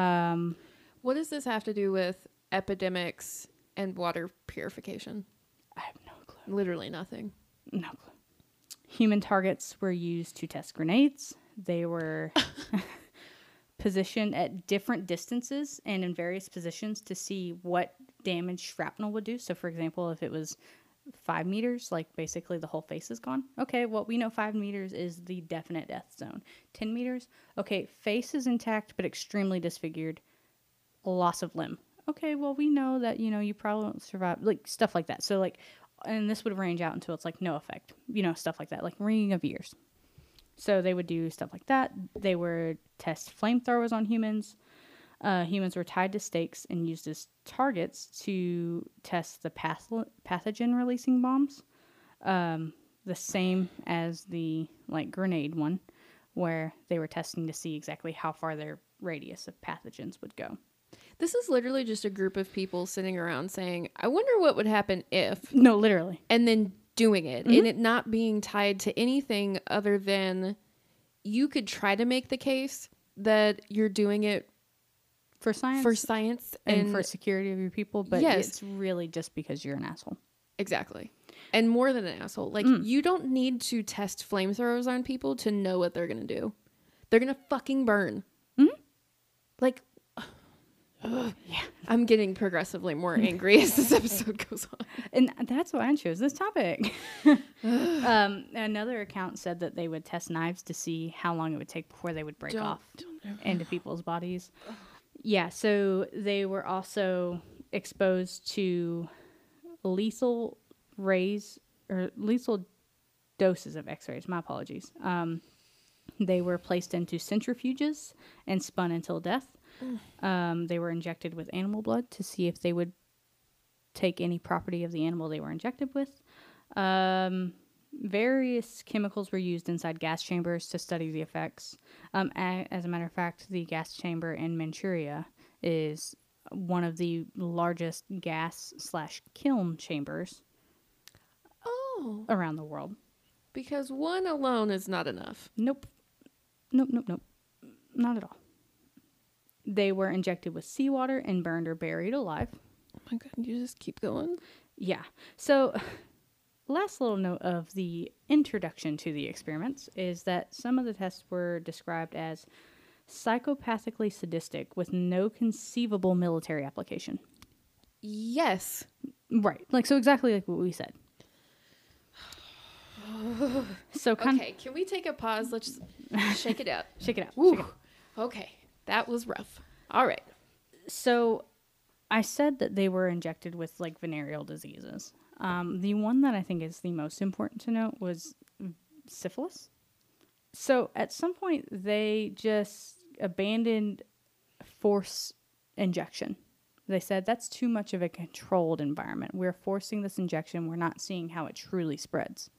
What does this have to do with epidemics and water purification? I have no clue. Literally nothing. No clue. Human targets were used to test grenades. They were positioned at different distances and in various positions to see what damage shrapnel would do. So, for example, if it was 5 meters, like basically the whole face is gone. Okay, well, we know 5 meters is the definite death zone. 10 meters, okay, face is intact but extremely disfigured, loss of limb. Okay, well, we know that, you probably won't survive, like stuff like that. So, like, and this would range out until it's like no effect, stuff like that, like ringing of ears. So they would do stuff like that. They would test flamethrowers on humans. Humans were tied to stakes and used as targets to test the pathogen-releasing bombs. The same as the grenade one, where they were testing to see exactly how far their radius of pathogens would go. This is literally just a group of people sitting around saying, I wonder what would happen if. No, literally. And then doing it. And it not being tied to anything other than you could try to make the case that you're doing it for science and for security of your people, but it's really just because you're an asshole. Exactly. And more than an asshole. Like, you don't need to test flamethrowers on people to know what they're going to do. They're going to fucking burn. Like, I'm getting progressively more angry as this episode goes on. And that's why I chose this topic. Another account said that they would test knives to see how long it would take before they would break off into people's bodies. Yeah, so they were also exposed to lethal rays or lethal doses of X-rays. My apologies. They were placed into centrifuges and spun until death. They were injected with animal blood to see if they would take any property of the animal they were injected with. Various chemicals were used inside gas chambers to study the effects. As a matter of fact, the gas chamber in Manchuria is one of the largest gas/kiln chambers around the world. Because one alone is not enough. Nope. Not at all. They were injected with seawater and burned or buried alive. Oh my God, you just keep going? Yeah. So, last little note of the introduction to the experiments is that some of the tests were described as psychopathically sadistic with no conceivable military application. Yes. Right. So exactly like what we said. So okay, can we take a pause? Let's shake it out. Shake it out. Woo. Shake it out. Okay, that was rough. All right. So I said that they were injected with like venereal diseases. The one that I think is the most important to note was syphilis. So at some point they just abandoned force injection. They said that's too much of a controlled environment. We're forcing this injection. We're not seeing how it truly spreads.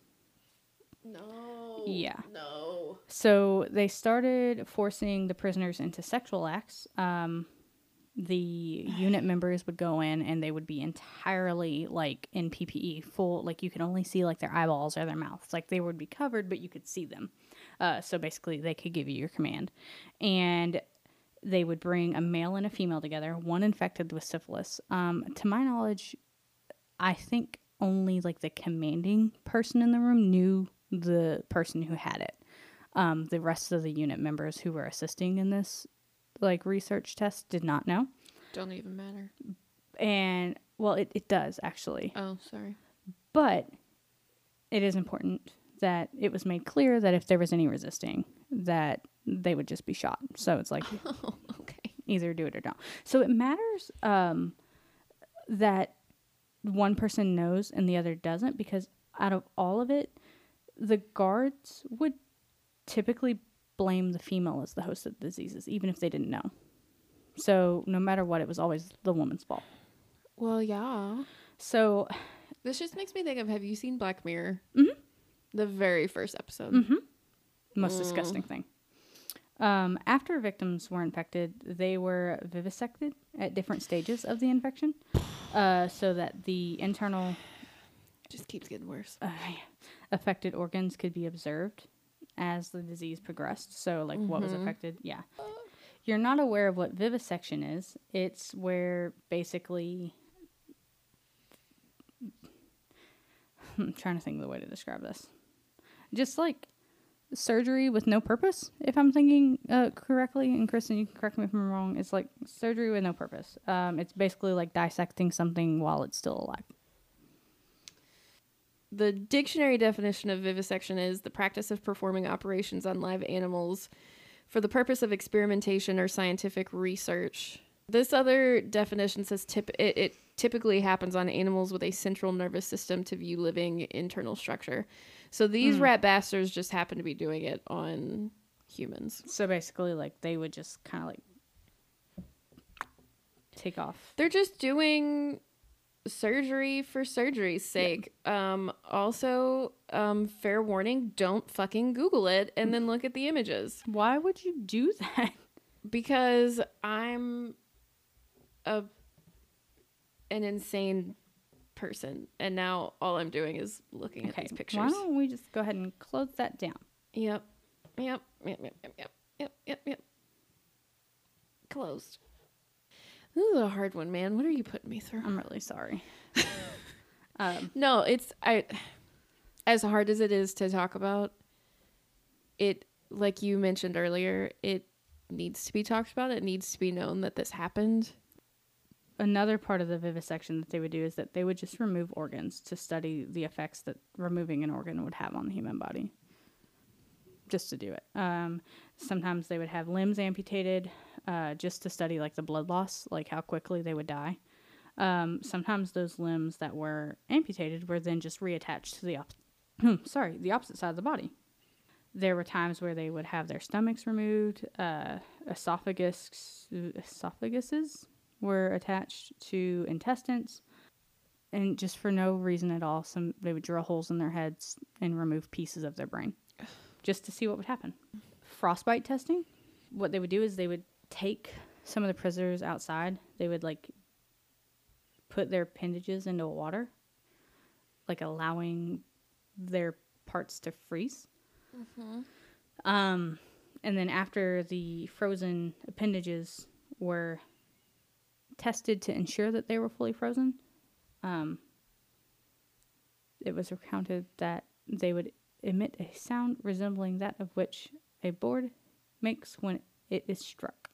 No. Yeah. No. So they started forcing the prisoners into sexual acts. The unit members would go in and they would be entirely like in PPE, full, like you could only see like their eyeballs or their mouths. Like they would be covered, but you could see them. So basically they could give you your command. And they would bring a male and a female together, one infected with syphilis. To my knowledge, I think only like the commanding person in the room knew the person who had it. The rest of the unit members who were assisting in this like research test did not know. Don't even matter. And well, it does actually. Oh, sorry. But it is important that it was made clear that if there was any resisting, that they would just be shot. So it's like, Oh, okay. either do it or don't. So it matters that one person knows and the other doesn't, because out of all of it, the guards would typically blame the female as the host of the diseases, even if they didn't know. So no matter what, it was always the woman's fault. Well, yeah. So This just makes me think of, have you seen Black Mirror? Mm-hmm. The very first episode. Mm-hmm. Most disgusting thing. After victims were infected, they were vivisected at different stages of the infection, so that the internal Just keeps getting worse. affected organs could be observed as the disease progressed. So, like, what was affected? Yeah. You're not aware of what vivisection is. It's where basically... I'm trying to think of the way to describe this. Just like surgery with no purpose, if I'm thinking correctly. And Kristen, you can correct me if I'm wrong. It's like surgery with no purpose. It's basically like dissecting something while it's still alive. The dictionary definition of vivisection is the practice of performing operations on live animals for the purpose of experimentation or scientific research. This other definition says it typically happens on animals with a central nervous system to view living internal structure. So these rat bastards just happen to be doing it on humans. So basically, like, they would just kind of like take off. They're just doing surgery for surgery's sake. Also, fair warning, don't fucking Google it and then look at the images. Why would you do that? Because I'm an insane person, and now all I'm doing is looking at these pictures. Why don't we just go ahead and close that down? Yep. Closed. This is a hard one, man. What are you putting me through? I'm really sorry. No, as hard as it is to talk about, it, like you mentioned earlier, it needs to be talked about. It needs to be known that this happened. Another part of the vivisection that they would do is that they would just remove organs to study the effects that removing an organ would have on the human body. Just to do it. Sometimes they would have limbs amputated just to study like the blood loss, like how quickly they would die. Sometimes those limbs that were amputated were then just reattached to the the opposite side of the body. There were times where they would have their stomachs removed, esophaguses were attached to intestines, and just for no reason at all, they would drill holes in their heads and remove pieces of their brain just to see what would happen. Frostbite testing, what they would do is they would take some of the prisoners outside. They would like put their appendages into water, like allowing their parts to freeze. Mm-hmm. And then after the frozen appendages were tested to ensure that they were fully frozen, it was recounted that they would emit a sound resembling that of which a board makes when it is struck.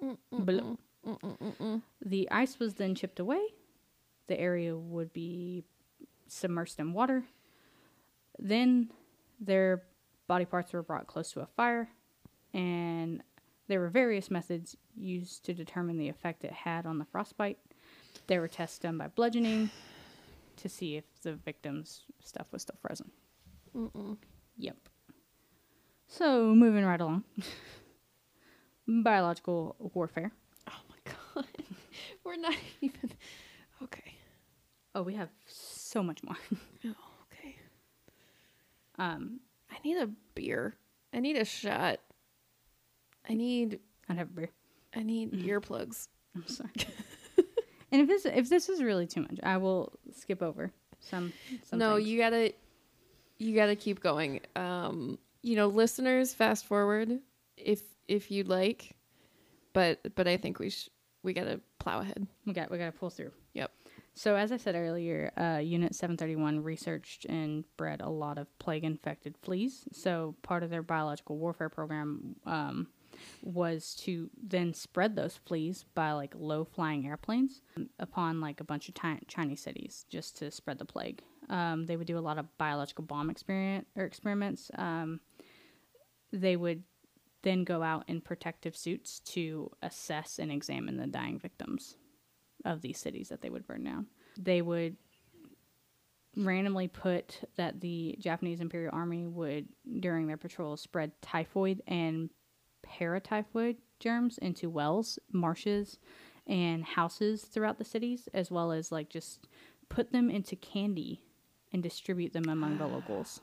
The ice was then chipped away. The area would be submersed in water. Then their body parts were brought close to a fire, and there were various methods used to determine the effect it had on the frostbite. There were tests done by bludgeoning to see if the victim's stuff was still frozen. Yep. So, moving right along. Biological warfare. Oh my god. We're not even... Okay. Oh, we have so much more. Oh, okay. I need a beer. I need a shot. I'd have a beer. I need earplugs. I'm sorry. And if this is really too much, I will skip over some No, things. you gotta keep going. Listeners, fast forward if you'd like, but I think we gotta plow ahead. We gotta pull through. Yep. So as I said earlier, Unit 731 researched and bred a lot of plague-infected fleas. So part of their biological warfare program was to then spread those fleas by like low-flying airplanes upon like a bunch of Chinese cities just to spread the plague. They would do a lot of biological bomb experiments. They would then go out in protective suits to assess and examine the dying victims of these cities that they would burn down. They would randomly put that the Japanese Imperial Army would, during their patrols, spread typhoid and paratyphoid germs into wells, marshes, and houses throughout the cities, as well as like just put them into candy and distribute them among the locals.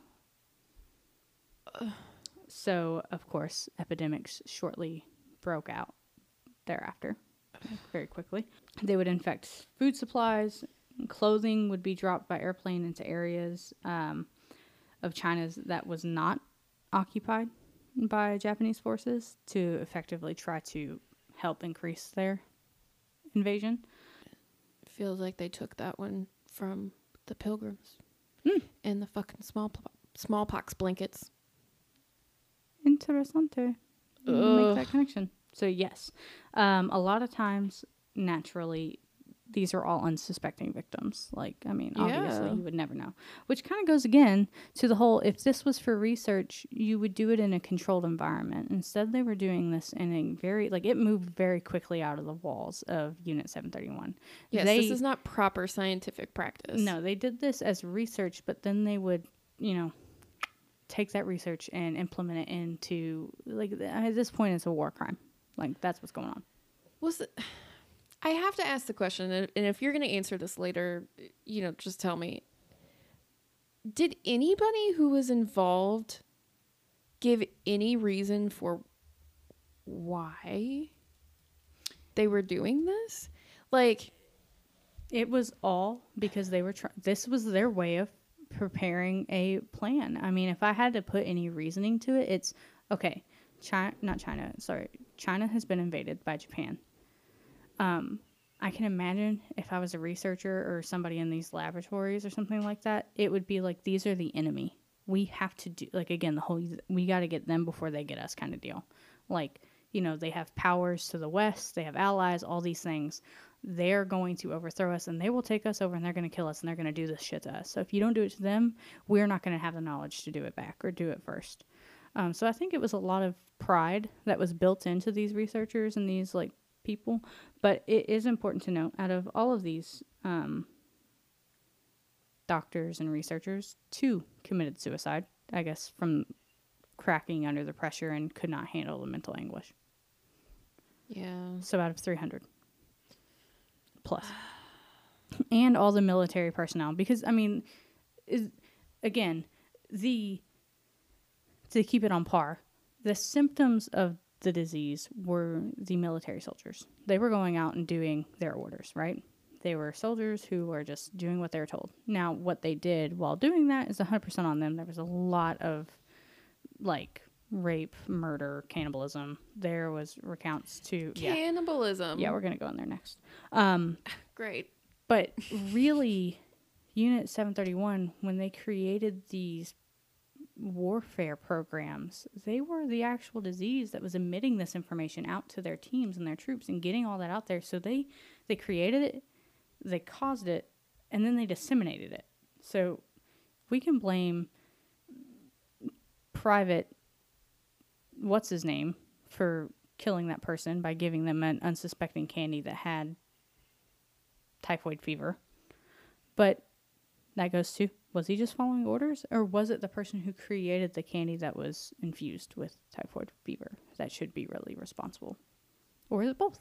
So, of course, epidemics shortly broke out thereafter, very quickly. They would infect food supplies. Clothing would be dropped by airplane into areas of China's that was not occupied by Japanese forces to effectively try to help increase their invasion. Feels like they took that one from the Pilgrims and the fucking smallpox blankets. Interessante. Make that connection. So yes, a lot of times, naturally, these are all unsuspecting victims. Like, I mean, obviously, you would never know. Which kind of goes again to the whole, if this was for research, you would do it in a controlled environment. Instead, they were doing this in a very, like, it moved very quickly out of the walls of Unit 731. Yes, this is not proper scientific practice. No, they did this as research, but then they would, take that research and implement it into, like, at this point, it's a war crime. Like, that's what's going on. I have to ask the question, and if you're going to answer this later, just tell me. Did anybody who was involved give any reason for why they were doing this? Like, it was all because they were this was their way of preparing a plan. I mean, if I had to put any reasoning to it, it's okay. China has been invaded by Japan. I can imagine if I was a researcher or somebody in these laboratories or something like that, it would be like, these are the enemy. We have to do, like, again, the whole, we got to get them before they get us kind of deal. Like, they have powers to the west, they have allies, all these things. They're going to overthrow us and they will take us over and they're going to kill us and they're going to do this shit to us. So if you don't do it to them, we're not going to have the knowledge to do it back or do it first. So I think it was a lot of pride that was built into these researchers and these, like, people. But it is important to note, out of all of these doctors and researchers, 2 committed suicide, I guess, from cracking under the pressure and could not handle the mental anguish. Yeah. So out of 300 plus. And all the military personnel. Because, I mean, again, to keep it on par, the symptoms of the disease were the military soldiers. They were going out and doing their orders, right? They were soldiers who were just doing what they were told. Now, what they did while doing that is 100% on them. There was a lot of, like, rape, murder, cannibalism. There was recounts to... Cannibalism. Yeah, we're going to go in there next. Great. But really, Unit 731, when they created these warfare programs, they were the actual disease that was emitting this information out to their teams and their troops and getting all that out there. So they created it, they caused it, and then they disseminated it. So we can blame Private what's his name for killing that person by giving them an unsuspecting candy that had typhoid fever. But that goes to, was he just following orders, or was it the person who created the candy that was infused with typhoid fever that should be really responsible? Or is it both?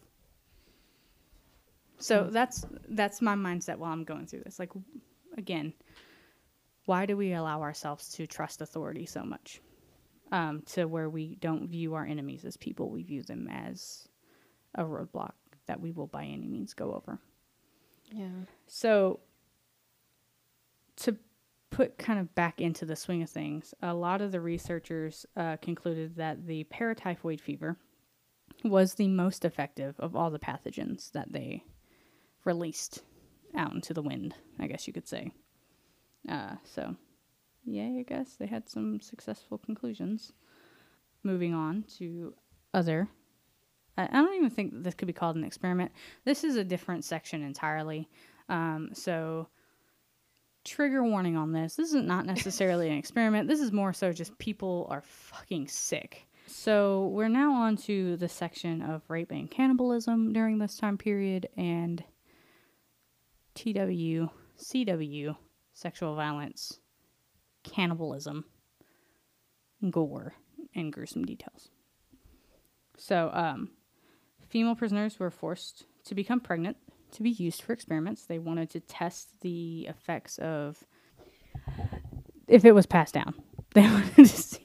So that's my mindset while I'm going through this. Like, again, why do we allow ourselves to trust authority so much? To where we don't view our enemies as people, we view them as a roadblock that we will by any means go over. Yeah. So to put kind of back into the swing of things, a lot of the researchers concluded that the paratyphoid fever was the most effective of all the pathogens that they released out into the wind, I guess you could say. So, yeah, I guess they had some successful conclusions. Moving on to other... I don't even think this could be called an experiment. This is a different section entirely. So, trigger warning on this. This is not necessarily an experiment. This is more so just people are fucking sick. So, we're now on to the section of rape and cannibalism during this time period, and TW, CW, sexual violence, cannibalism, gore, and gruesome details. So, female prisoners were forced to become pregnant to be used for experiments. They wanted to test the effects of if it was passed down. They wanted to see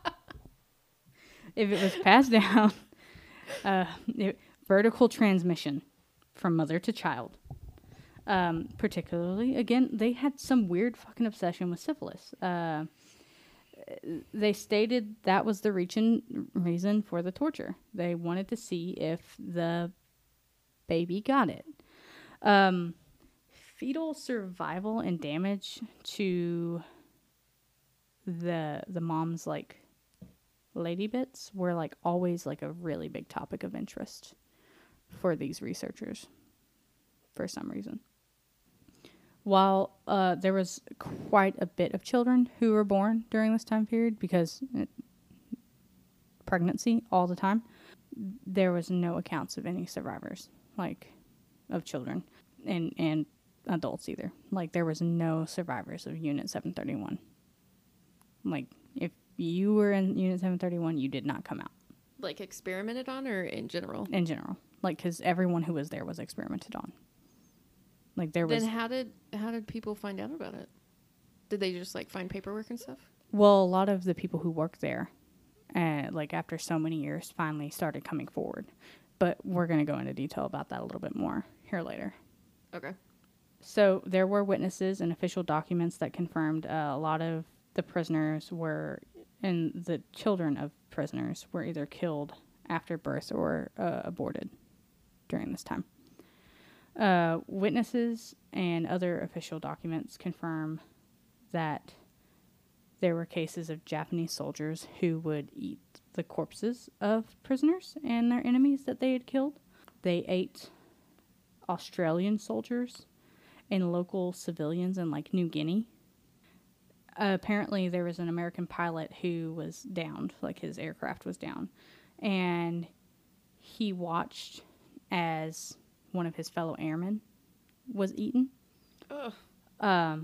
if it was passed down, vertical transmission from mother to child. Particularly, again, they had some weird fucking obsession with syphilis. They stated that was the reason for the torture. They wanted to see if the baby got it. Fetal survival and damage to the mom's, like, lady bits were, like, always, like, a really big topic of interest for these researchers for some reason. While there was quite a bit of children who were born during this time period because pregnancy all the time, there was no accounts of any survivors, like, of children and adults either. Like, there was no survivors of Unit 731. Like, if you were in Unit 731, you did not come out. Like, experimented on, or in general? In general. Like, because everyone who was there was experimented on. Like, there was... Then how did people find out about it? Did they just, like, find paperwork and stuff? Well, a lot of the people who worked there, like, after so many years, finally started coming forward. But we're going to go into detail about that a little bit more here later. Okay. So there were witnesses and official documents that confirmed a lot of the prisoners were, and the children of prisoners were either killed after birth or aborted during this time. Witnesses and other official documents confirm that there were cases of Japanese soldiers who would eat the corpses of prisoners and their enemies that they had killed. They ate Australian soldiers and local civilians in, like, New Guinea. Apparently, there was an American pilot who was downed, like, his aircraft was down, and he watched as one of his fellow airmen was eaten. Ugh.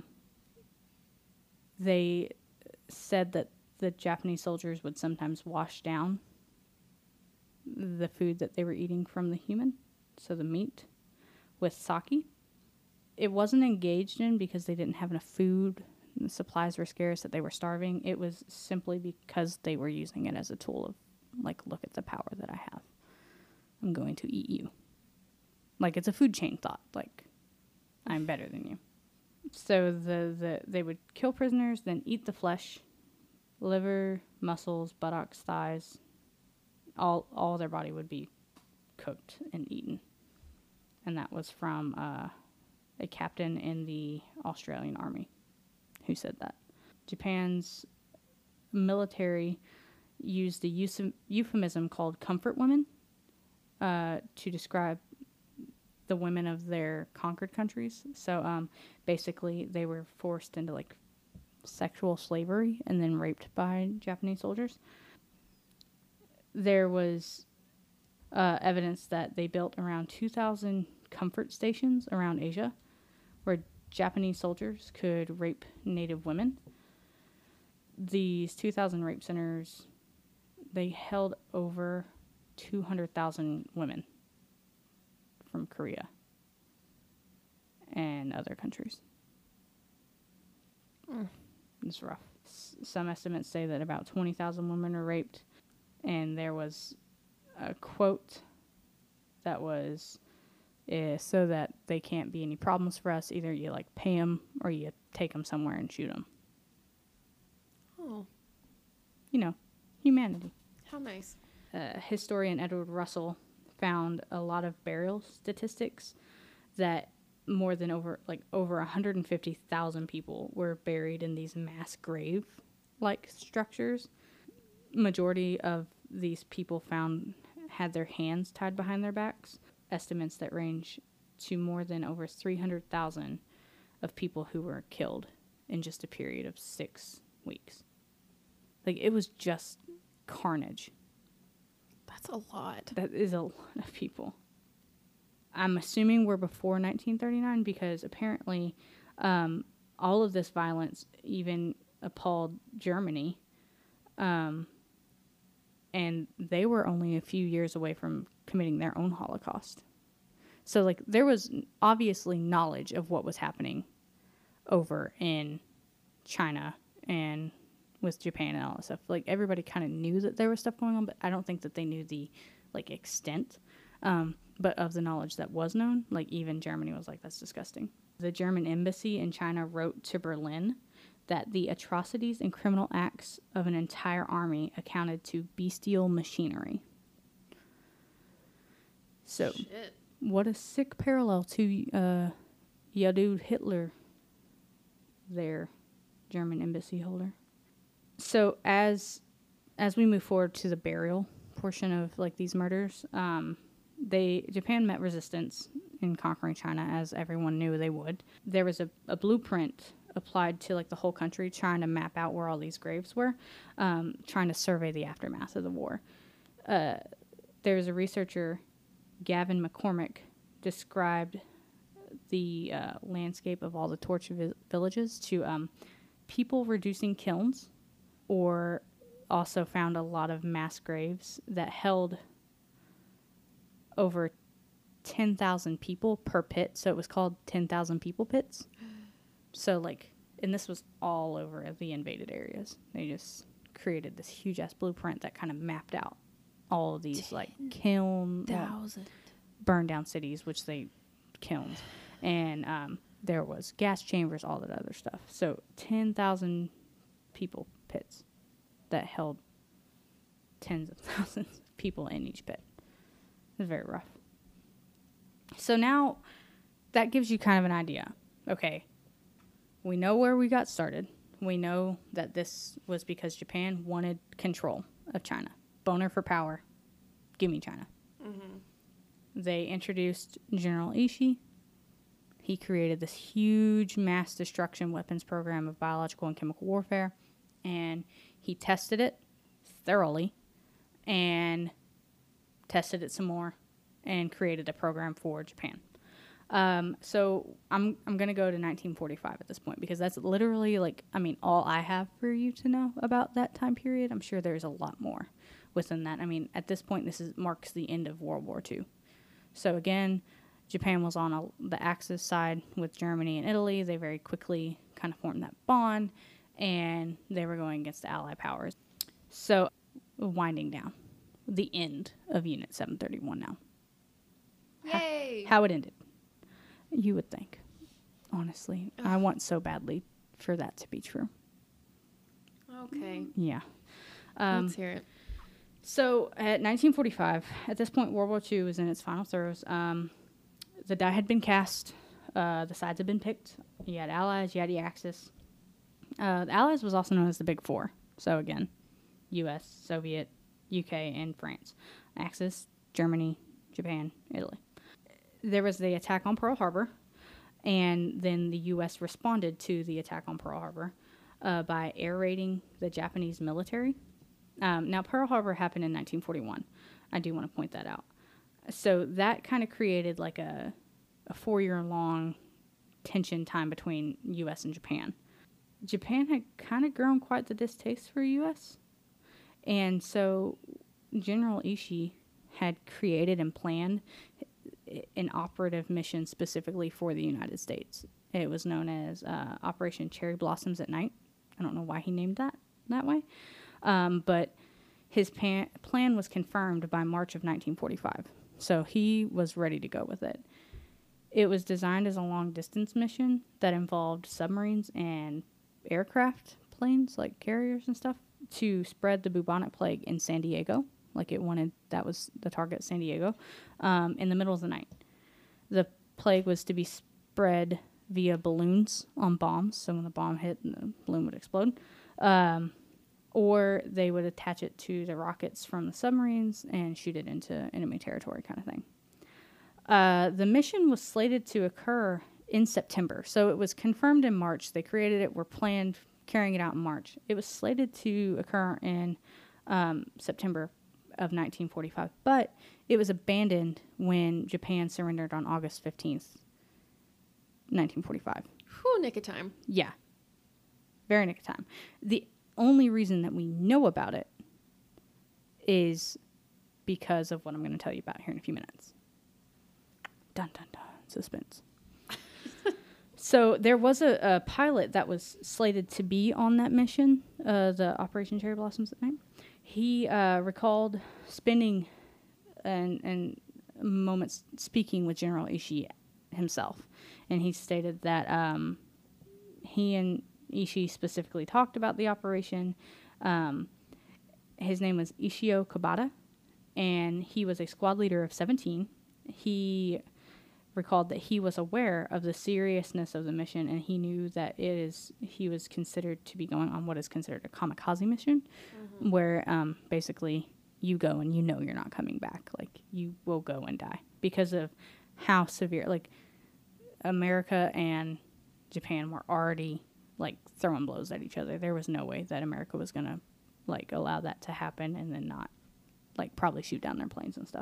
They said that the Japanese soldiers would sometimes wash down the food that they were eating from the human, so the meat, with sake. It wasn't engaged in because they didn't have enough food, the supplies were scarce, that they were starving. It was simply because they were using it as a tool of, like, look at the power that I have. I'm going to eat you. Like, it's a food chain thought. Like, I'm better than you. So they would kill prisoners, then eat the flesh, liver, muscles, buttocks, thighs. All their body would be cooked and eaten. And that was from a captain in the Australian Army who said that. Japan's military used the euphemism called comfort women to describe the women of their conquered countries. So basically they were forced into like sexual slavery and then raped by Japanese soldiers. There was evidence that they built around 2,000 comfort stations around Asia where Japanese soldiers could rape native women. These 2,000 rape centers, they held over 200,000 women from Korea and other countries. It's rough. Some estimates say that about 20,000 women are raped, and there was a quote that was, so that they can't be any problems for us, either you like pay them or you take them somewhere and shoot them. Oh. You know, humanity. How nice. Historian Edward Russell found a lot of burial statistics that more than over 150,000 people were buried in these mass grave like structures. Majority of these people found had their hands tied behind their backs. Estimates that range to more than over 300,000 of people who were killed in just a period of 6 weeks. Like, it was just carnage. That's a lot. That is a lot of people. I'm assuming we're before 1939 because apparently all of this violence even appalled Germany. And they were only a few years away from committing their own Holocaust. So, like, there was obviously knowledge of what was happening over in China and with Japan and all that stuff. Like, everybody kind of knew that there was stuff going on, but I don't think that they knew the, like, extent. But of the knowledge that was known, like, even Germany was like, that's disgusting. The German embassy in China wrote to Berlin that the atrocities and criminal acts of an entire army accounted to bestial machinery. So, Shit. What a sick parallel to Yadu Hitler, their German embassy holder. So, as we move forward to the burial portion of like these murders, Japan met resistance in conquering China, as everyone knew they would. There was a blueprint applied to like the whole country, trying to map out where all these graves were, trying to survey the aftermath of the war. There's a researcher, Gavin McCormick, described the landscape of all the torch villages to people reducing kilns, or also found a lot of mass graves that held over 10,000 people per pit. So it was called 10,000 people pits. So, like, and this was all over the invaded areas. They just created this huge ass blueprint that kind of mapped out all of these, like, burned down cities, which they kilned. And there was gas chambers, all that other stuff. So 10,000 people pits that held tens of thousands of people in each pit. It was very rough. So now that gives you kind of an idea. Okay, we know where we got started. We know that this was because Japan wanted control of China. Boner for power. Give me China. Mm-hmm. They introduced General Ishii. He created this huge mass destruction weapons program of biological and chemical warfare. And he tested it thoroughly and tested it some more and created a program for Japan. So I'm going to go to 1945 at this point because that's literally all I have for you to know about that time period. I'm sure there's a lot more within that. I mean, at this point, marks the end of World War II. So again, Japan was on the Axis side with Germany and Italy. They very quickly kind of formed that bond, and they were going against the Allied powers. So winding down, the end of Unit 731 now. Yay! How it ended. You would think. Honestly. Ugh. I want so badly for that to be true. Okay. Yeah. Let's hear it. So at 1945, at this point, World War II was in its final throes. The die had been cast. The sides had been picked. You had Allies, you had the Axis. The Allies was also known as the Big Four. So again, U.S., Soviet, UK, and France. Axis, Germany, Japan, Italy. There was the attack on Pearl Harbor, and then the U.S. responded to the attack on Pearl Harbor by air raiding the Japanese military. Now, Pearl Harbor happened in 1941. I do want to point that out. So that kind of created like a 4-year-long tension time between U.S. and Japan. Japan had kind of grown quite the distaste for U.S., and so General Ishii had created and planned an operative mission specifically for the United States. It was known as Operation Cherry Blossoms at Night. I don't know why he named that way. But his plan was confirmed by March of 1945. So he was ready to go with it. It was designed as a long-distance mission that involved submarines and aircraft planes, like carriers and stuff, to spread the bubonic plague in San Diego. That was the target, San Diego, in the middle of the night. The plague was to be spread via balloons on bombs. So when the bomb hit, the balloon would explode. Or they would attach it to the rockets from the submarines and shoot it into enemy territory kind of thing. The mission was slated to occur in September. So it was confirmed in March. They created it, were planned carrying it out in March. It was slated to occur in September of 1945, but it was abandoned when Japan surrendered on August 15th, 1945. Whew, nick of time. Yeah. Very nick of time. The only reason that we know about it is because of what I'm going to tell you about here in a few minutes. Dun, dun, dun. Suspense. So there was a pilot that was slated to be on that mission, the Operation Cherry Blossoms at Night. He recalled spending and moments speaking with General Ishii himself. And he stated that he and Ishii specifically talked about the operation. His name was Ishio Kabata, and he was a squad leader of 17. He recalled that he was aware of the seriousness of the mission, and he knew that he was considered to be going on what is considered a kamikaze mission, where basically you go and you know you're not coming back. Like, you will go and die because of how severe, like, America and Japan were already, like, throwing blows at each other. There was no way that America was going to, like, allow that to happen and then not, like, probably shoot down their planes and stuff.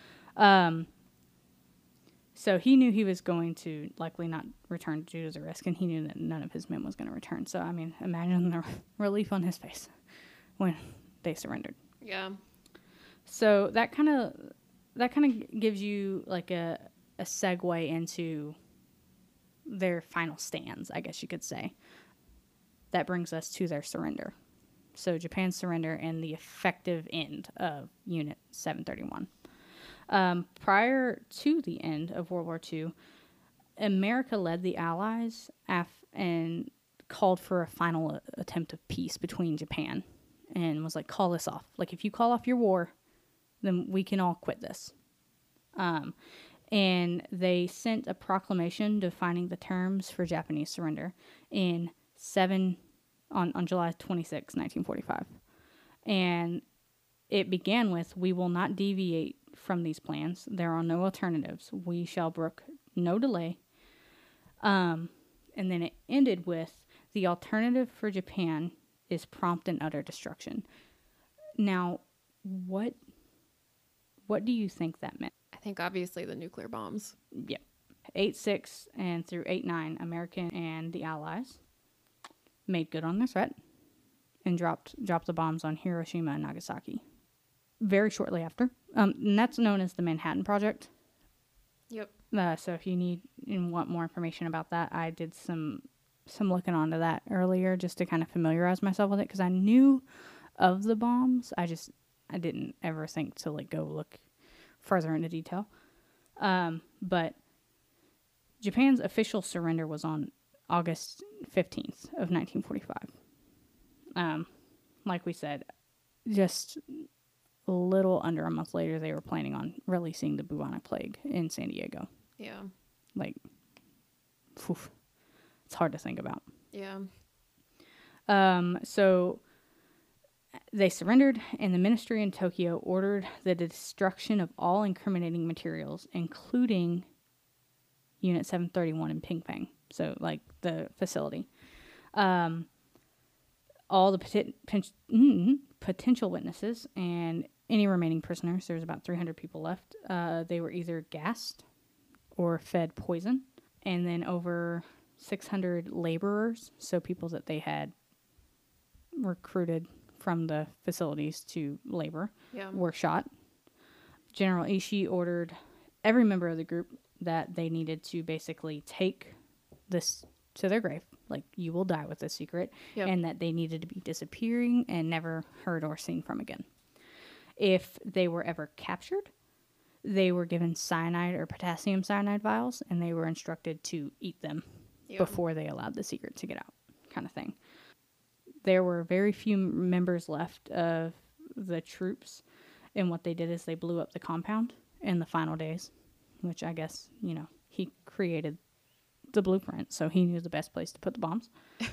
So he knew he was going to likely not return due to the risk, and he knew that none of his men was going to return. So, I mean, imagine the relief on his face when they surrendered. Yeah. So that kind of gives you like a segue into their final stands, I guess you could say. That brings us to their surrender. So Japan's surrender and the effective end of Unit 731. Prior to the end of World War II, America led the Allies and called for a final attempt of peace between Japan and was like, call this off. Like, if you call off your war, then we can all quit this. And they sent a proclamation defining the terms for Japanese surrender on July 26, 1945. And it began with, we will not deviate from these plans. There are no alternatives. We shall brook no delay. And then it ended with, the alternative for Japan is prompt and utter destruction. Now, what do you think that meant? I think obviously the nuclear bombs. Yep. 8-6 and through 8-9, American and the Allies made good on their threat and dropped the bombs on Hiroshima and Nagasaki very shortly after. And that's known as the Manhattan Project. Yep. So if you need and want more information about that, I did some looking onto that earlier just to kind of familiarize myself with it, because I knew of the bombs. I didn't ever think to like go look further into detail. But Japan's official surrender was on August 15th of 1945. Like we said, just a little under a month later, they were planning on releasing the bubonic plague in San Diego. Yeah. Like, oof, it's hard to think about. Yeah. So they surrendered, and the ministry in Tokyo ordered the destruction of all incriminating materials, including Unit 731 in Pingpang. So, like, the facility. All the potential witnesses and any remaining prisoners, there's about 300 people left, they were either gassed or fed poison. And then over 600 laborers, so people that they had recruited from the facilities to labor, were shot. General Ishii ordered every member of the group that they needed to basically take this to their grave. Like, you will die with this secret. Yep. And that they needed to be disappearing and never heard or seen from again. If they were ever captured, they were given cyanide or potassium cyanide vials, and they were instructed to eat them before they allowed the secret to get out, kind of thing. There were very few members left of the troops, and what they did is they blew up the compound in the final days, which I guess, he created the blueprint, so he knew the best place to put the bombs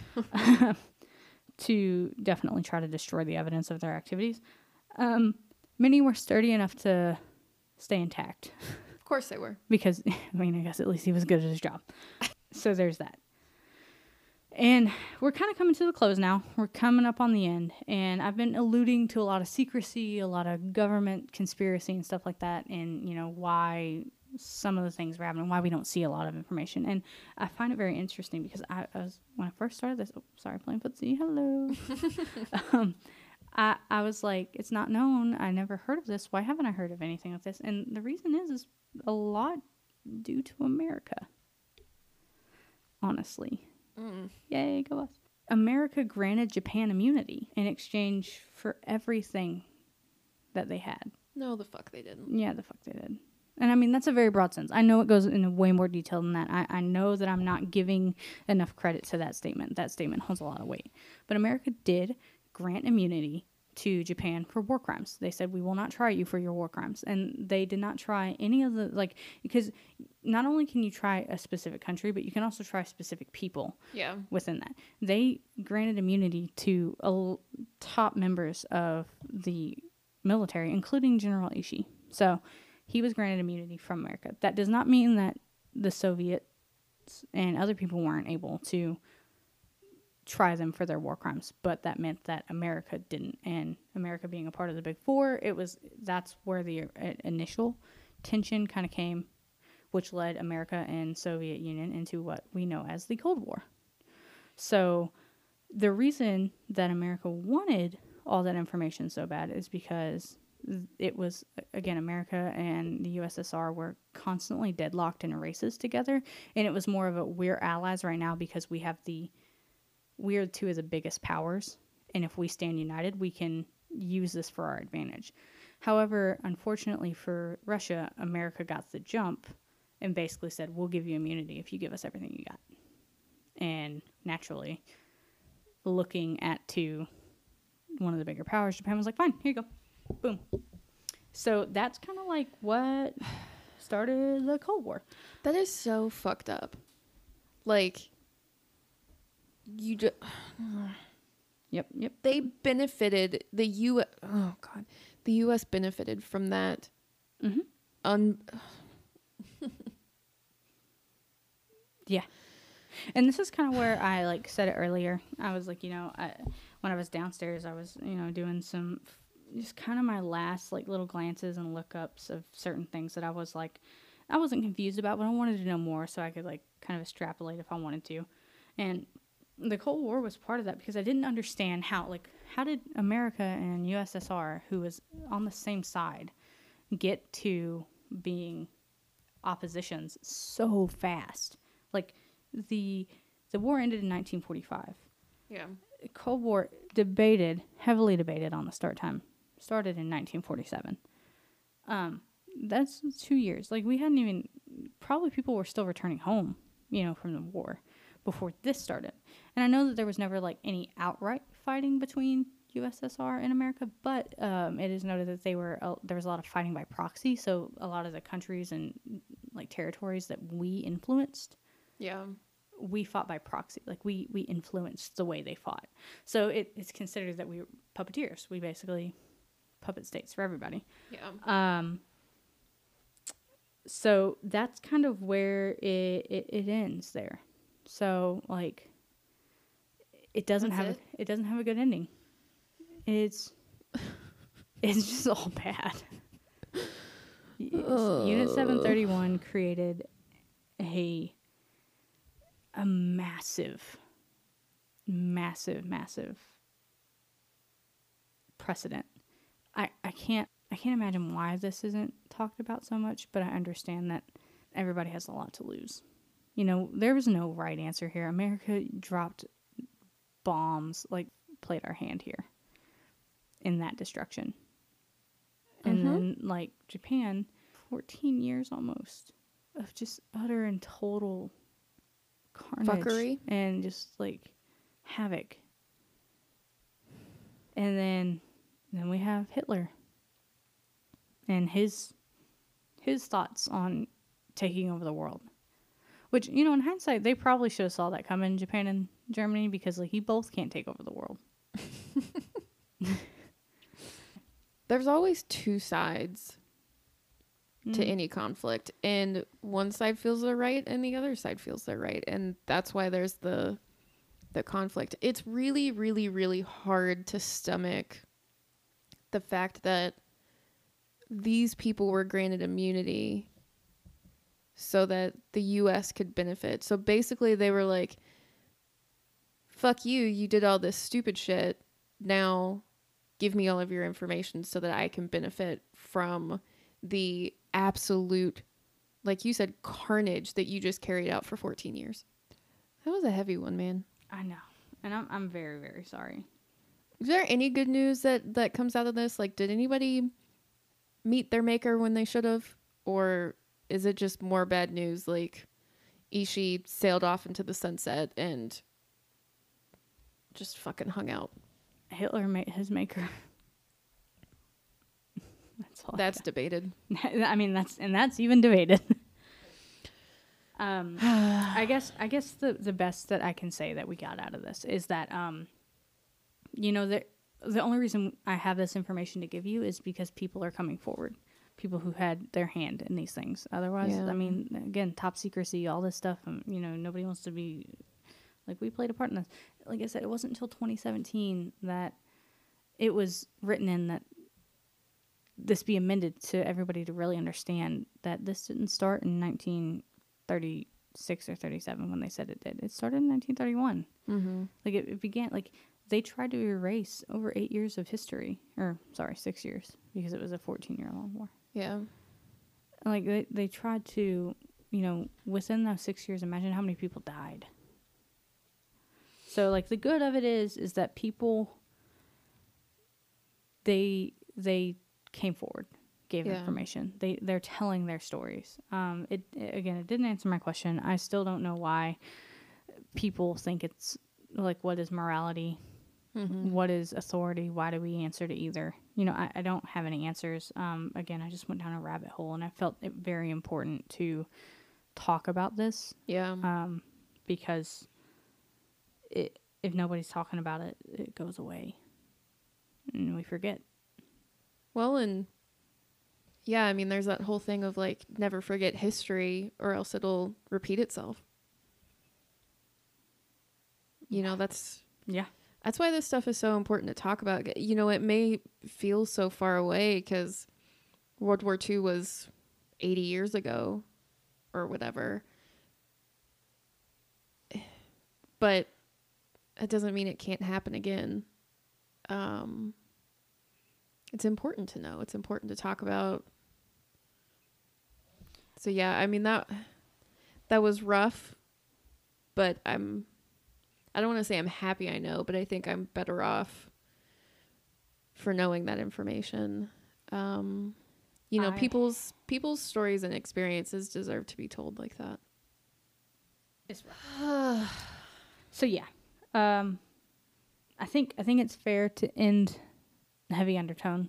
to definitely try to destroy the evidence of their activities. Many were sturdy enough to stay intact. Of course they were. Because, I guess at least he was good at his job. So there's that. And we're kind of coming to the close now. We're coming up on the end. And I've been alluding to a lot of secrecy, a lot of government conspiracy and stuff like that. And, why some of the things were happening, why we don't see a lot of information. And I find it very interesting because I was, when I first started this, playing footsie, hello. I was like, it's not known. I never heard of this. Why haven't I heard of anything of this? And the reason is a lot due to America. Honestly. Yay, go us. America granted Japan immunity in exchange for everything that they had. No, the fuck they didn't. Yeah, the fuck they did. And that's a very broad sense. I know it goes into way more detail than that. I know that I'm not giving enough credit to that statement. That statement holds a lot of weight. But America did grant immunity to Japan for war crimes. They said, we will not try you for your war crimes. And they did not try any of the, because not only can you try a specific country, but you can also try specific people within that. They granted immunity to top members of the military, including General Ishii. So he was granted immunity from America. That does not mean that the Soviets and other people weren't able to try them for their war crimes, but that meant that America didn't. And America being a part of the Big Four, that's where the initial tension kind of came, which led America and Soviet Union into what we know as the Cold War. So the reason that America wanted all that information so bad is because it was, again, America and the USSR were constantly deadlocked in races together, and it was more of we're allies right now because we're two of the biggest powers, and if we stand united, we can use this for our advantage. However, unfortunately for Russia, America got the jump and basically said, we'll give you immunity if you give us everything you got. And naturally, looking at one of the bigger powers, Japan was like, fine, here you go. Boom. So that's kind of like what started the Cold War. That is so fucked up. Like, you just... Yep. They benefited, the U.S. benefited from that. Mm-hmm. Yeah. And this is kind of where I said it earlier. I was like, when I was downstairs, I was, doing some just kind of my last like little glances and lookups of certain things that I was like, I wasn't confused about, but I wanted to know more so I could like kind of extrapolate if I wanted to. And the Cold War was part of that because I didn't understand how did America and USSR, who was on the same side, get to being oppositions so fast. Like the war ended in 1945. Yeah. Cold War heavily debated on the start time. Started in 1947. That's 2 years. Like we hadn't even, probably people were still returning home, from the war before this started. And I know that there was never like any outright fighting between USSR and America, but it is noted that there was a lot of fighting by proxy. So a lot of the countries and like territories that we influenced, Yeah. we fought by proxy. Like we influenced the way they fought. So it's considered that we were puppeteers. We basically puppet states for everybody. Yeah. So that's kind of where it ends there. So like it doesn't have a good ending. It's just all bad. Unit 731 created a massive precedent. I can't imagine why this isn't talked about so much, but I understand that everybody has a lot to lose. There was no right answer here. America dropped bombs, like played our hand here in that destruction. And then like Japan, 14 years almost of just utter and total carnage. Fuckery. And just like havoc. And then we have Hitler and his thoughts on taking over the world. Which, in hindsight, they probably should have saw that coming, Japan and Germany, because like you both can't take over the world. There's always two sides to any conflict, and one side feels they're right and the other side feels they're right, and that's why there's the conflict. It's really, really, really hard to stomach the fact that these people were granted immunity so that the US could benefit. So basically they were like, fuck you, you did all this stupid shit. Now give me all of your information so that I can benefit from the absolute, like you said, carnage that you just carried out for 14 years. That was a heavy one, man. I know. And I'm very, very sorry. Is there any good news that comes out of this? Like, did anybody meet their maker when they should have? Or is it just more bad news? Like, Ishii sailed off into the sunset and just fucking hung out. Hitler made his maker. That's debated. I mean, that's even debated. I guess the best that I can say that we got out of this is that the only reason I have this information to give you is because people are coming forward, people who had their hand in these things. Otherwise, I mean, again, top secrecy, all this stuff. Nobody wants to be like, we played a part in this. Like I said, it wasn't until 2017 that it was written in that this be amended to everybody to really understand that this didn't start in 1936 or 37 when they said it did. It started in 1931. Mm-hmm. Like it began, like they tried to erase over 8 years of history, or sorry, 6 years, because it was a 14-year-long war. Yeah. Like they tried to, within those 6 years, imagine how many people died. So like the good of it is that people, they came forward, gave information. They're telling their stories. It didn't answer my question. I still don't know why people think it's like, what is morality? Mm-hmm. What is authority? Why do we answer to either? I don't have any answers. Again, I just went down a rabbit hole, and I felt it very important to talk about this. Yeah. Because if nobody's talking about it, it goes away, and we forget. Well, and yeah, I mean, there's that whole thing of like, never forget history or else it'll repeat itself. That's That's why this stuff is so important to talk about. You know, it may feel so far away because World War II was 80 years ago or whatever. But it doesn't mean it can't happen again. It's important to know. It's important to talk about. So yeah, I mean that was rough, but I don't want to say I'm happy I know, but I think I'm better off for knowing that information. You know, people's stories and experiences deserve to be told like that. It's rough. So yeah, I think it's fair to end heavy undertone.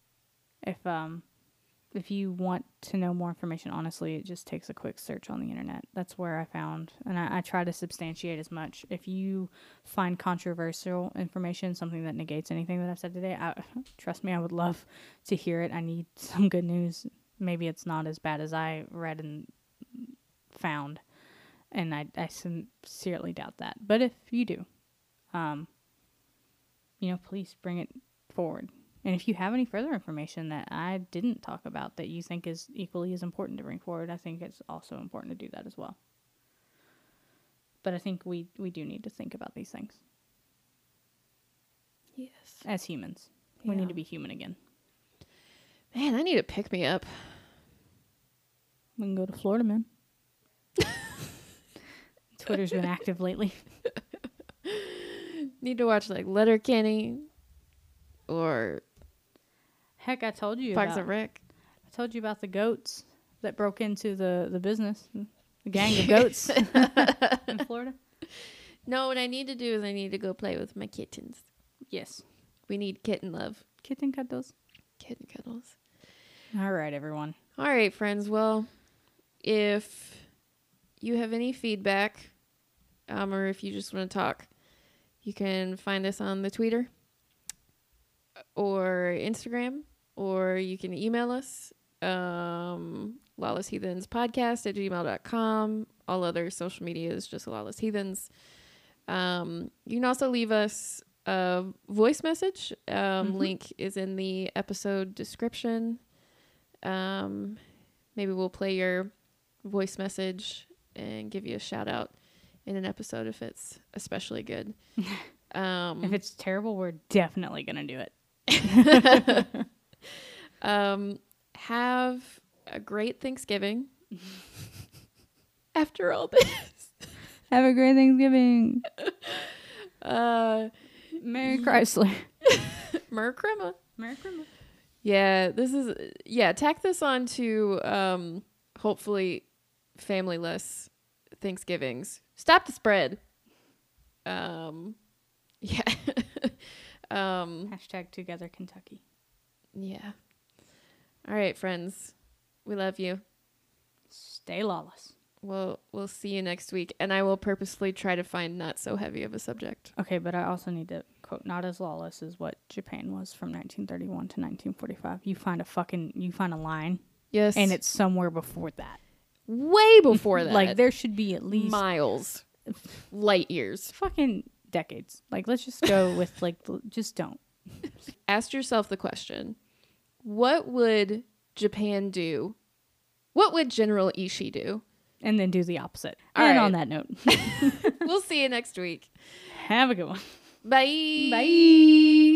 If you want to know more information, honestly, it just takes a quick search on the internet. That's where I found, and I try to substantiate as much. If you find controversial information, something that negates anything that I've said today, trust me, I would love to hear it. I need some good news. Maybe it's not as bad as I read and found, and I sincerely doubt that. But if you do, please bring it forward. And if you have any further information that I didn't talk about that you think is equally as important to bring forward, I think it's also important to do that as well. But I think we do need to think about these things. Yes. As humans. We need to be human again. Man, I need to pick me up. We can go to Florida, man. Twitter's been active lately. Need to watch like Letterkenny or heck, I told you Parks about and Rec. I told you about the goats that broke into the business, the gang of goats in Florida. No, what I need to do is I need to go play with my kittens. Yes, we need kitten love. Kitten cuddles. Kitten cuddles. All right, everyone. All right, friends. Well, if you have any feedback, or if you just want to talk, you can find us on the Twitter or Instagram, or you can email us, lawlessheathenspodcast@gmail.com. All other social media is just Lawless Heathens. You can also leave us a voice message. Link is in the episode description. Maybe we'll play your voice message and give you a shout out in an episode if it's especially good. If it's terrible, we're definitely going to do it. Have a great Thanksgiving. After all this, have a great Thanksgiving. Merry Chrysler. Merry Christmas. Merry Christmas. Yeah, tack this on to hopefully family-less Thanksgivings. Stop the spread. Yeah. Hashtag Together Kentucky. Yeah. All right, friends. We love you. Stay lawless. We'll see you next week, and I will purposefully try to find not so heavy of a subject. Okay, but I also need to quote, not as lawless as what Japan was from 1931 to 1945. You find a line. Yes. And it's somewhere before that. Way before that. Like, there should be at least miles. Light years. Fucking decades. Like, let's just go with, like, just don't. Ask yourself the question, what would Japan do? What would General Ishii do? And then do the opposite. All and right. on that note. We'll see you next week. Have a good one. Bye. Bye.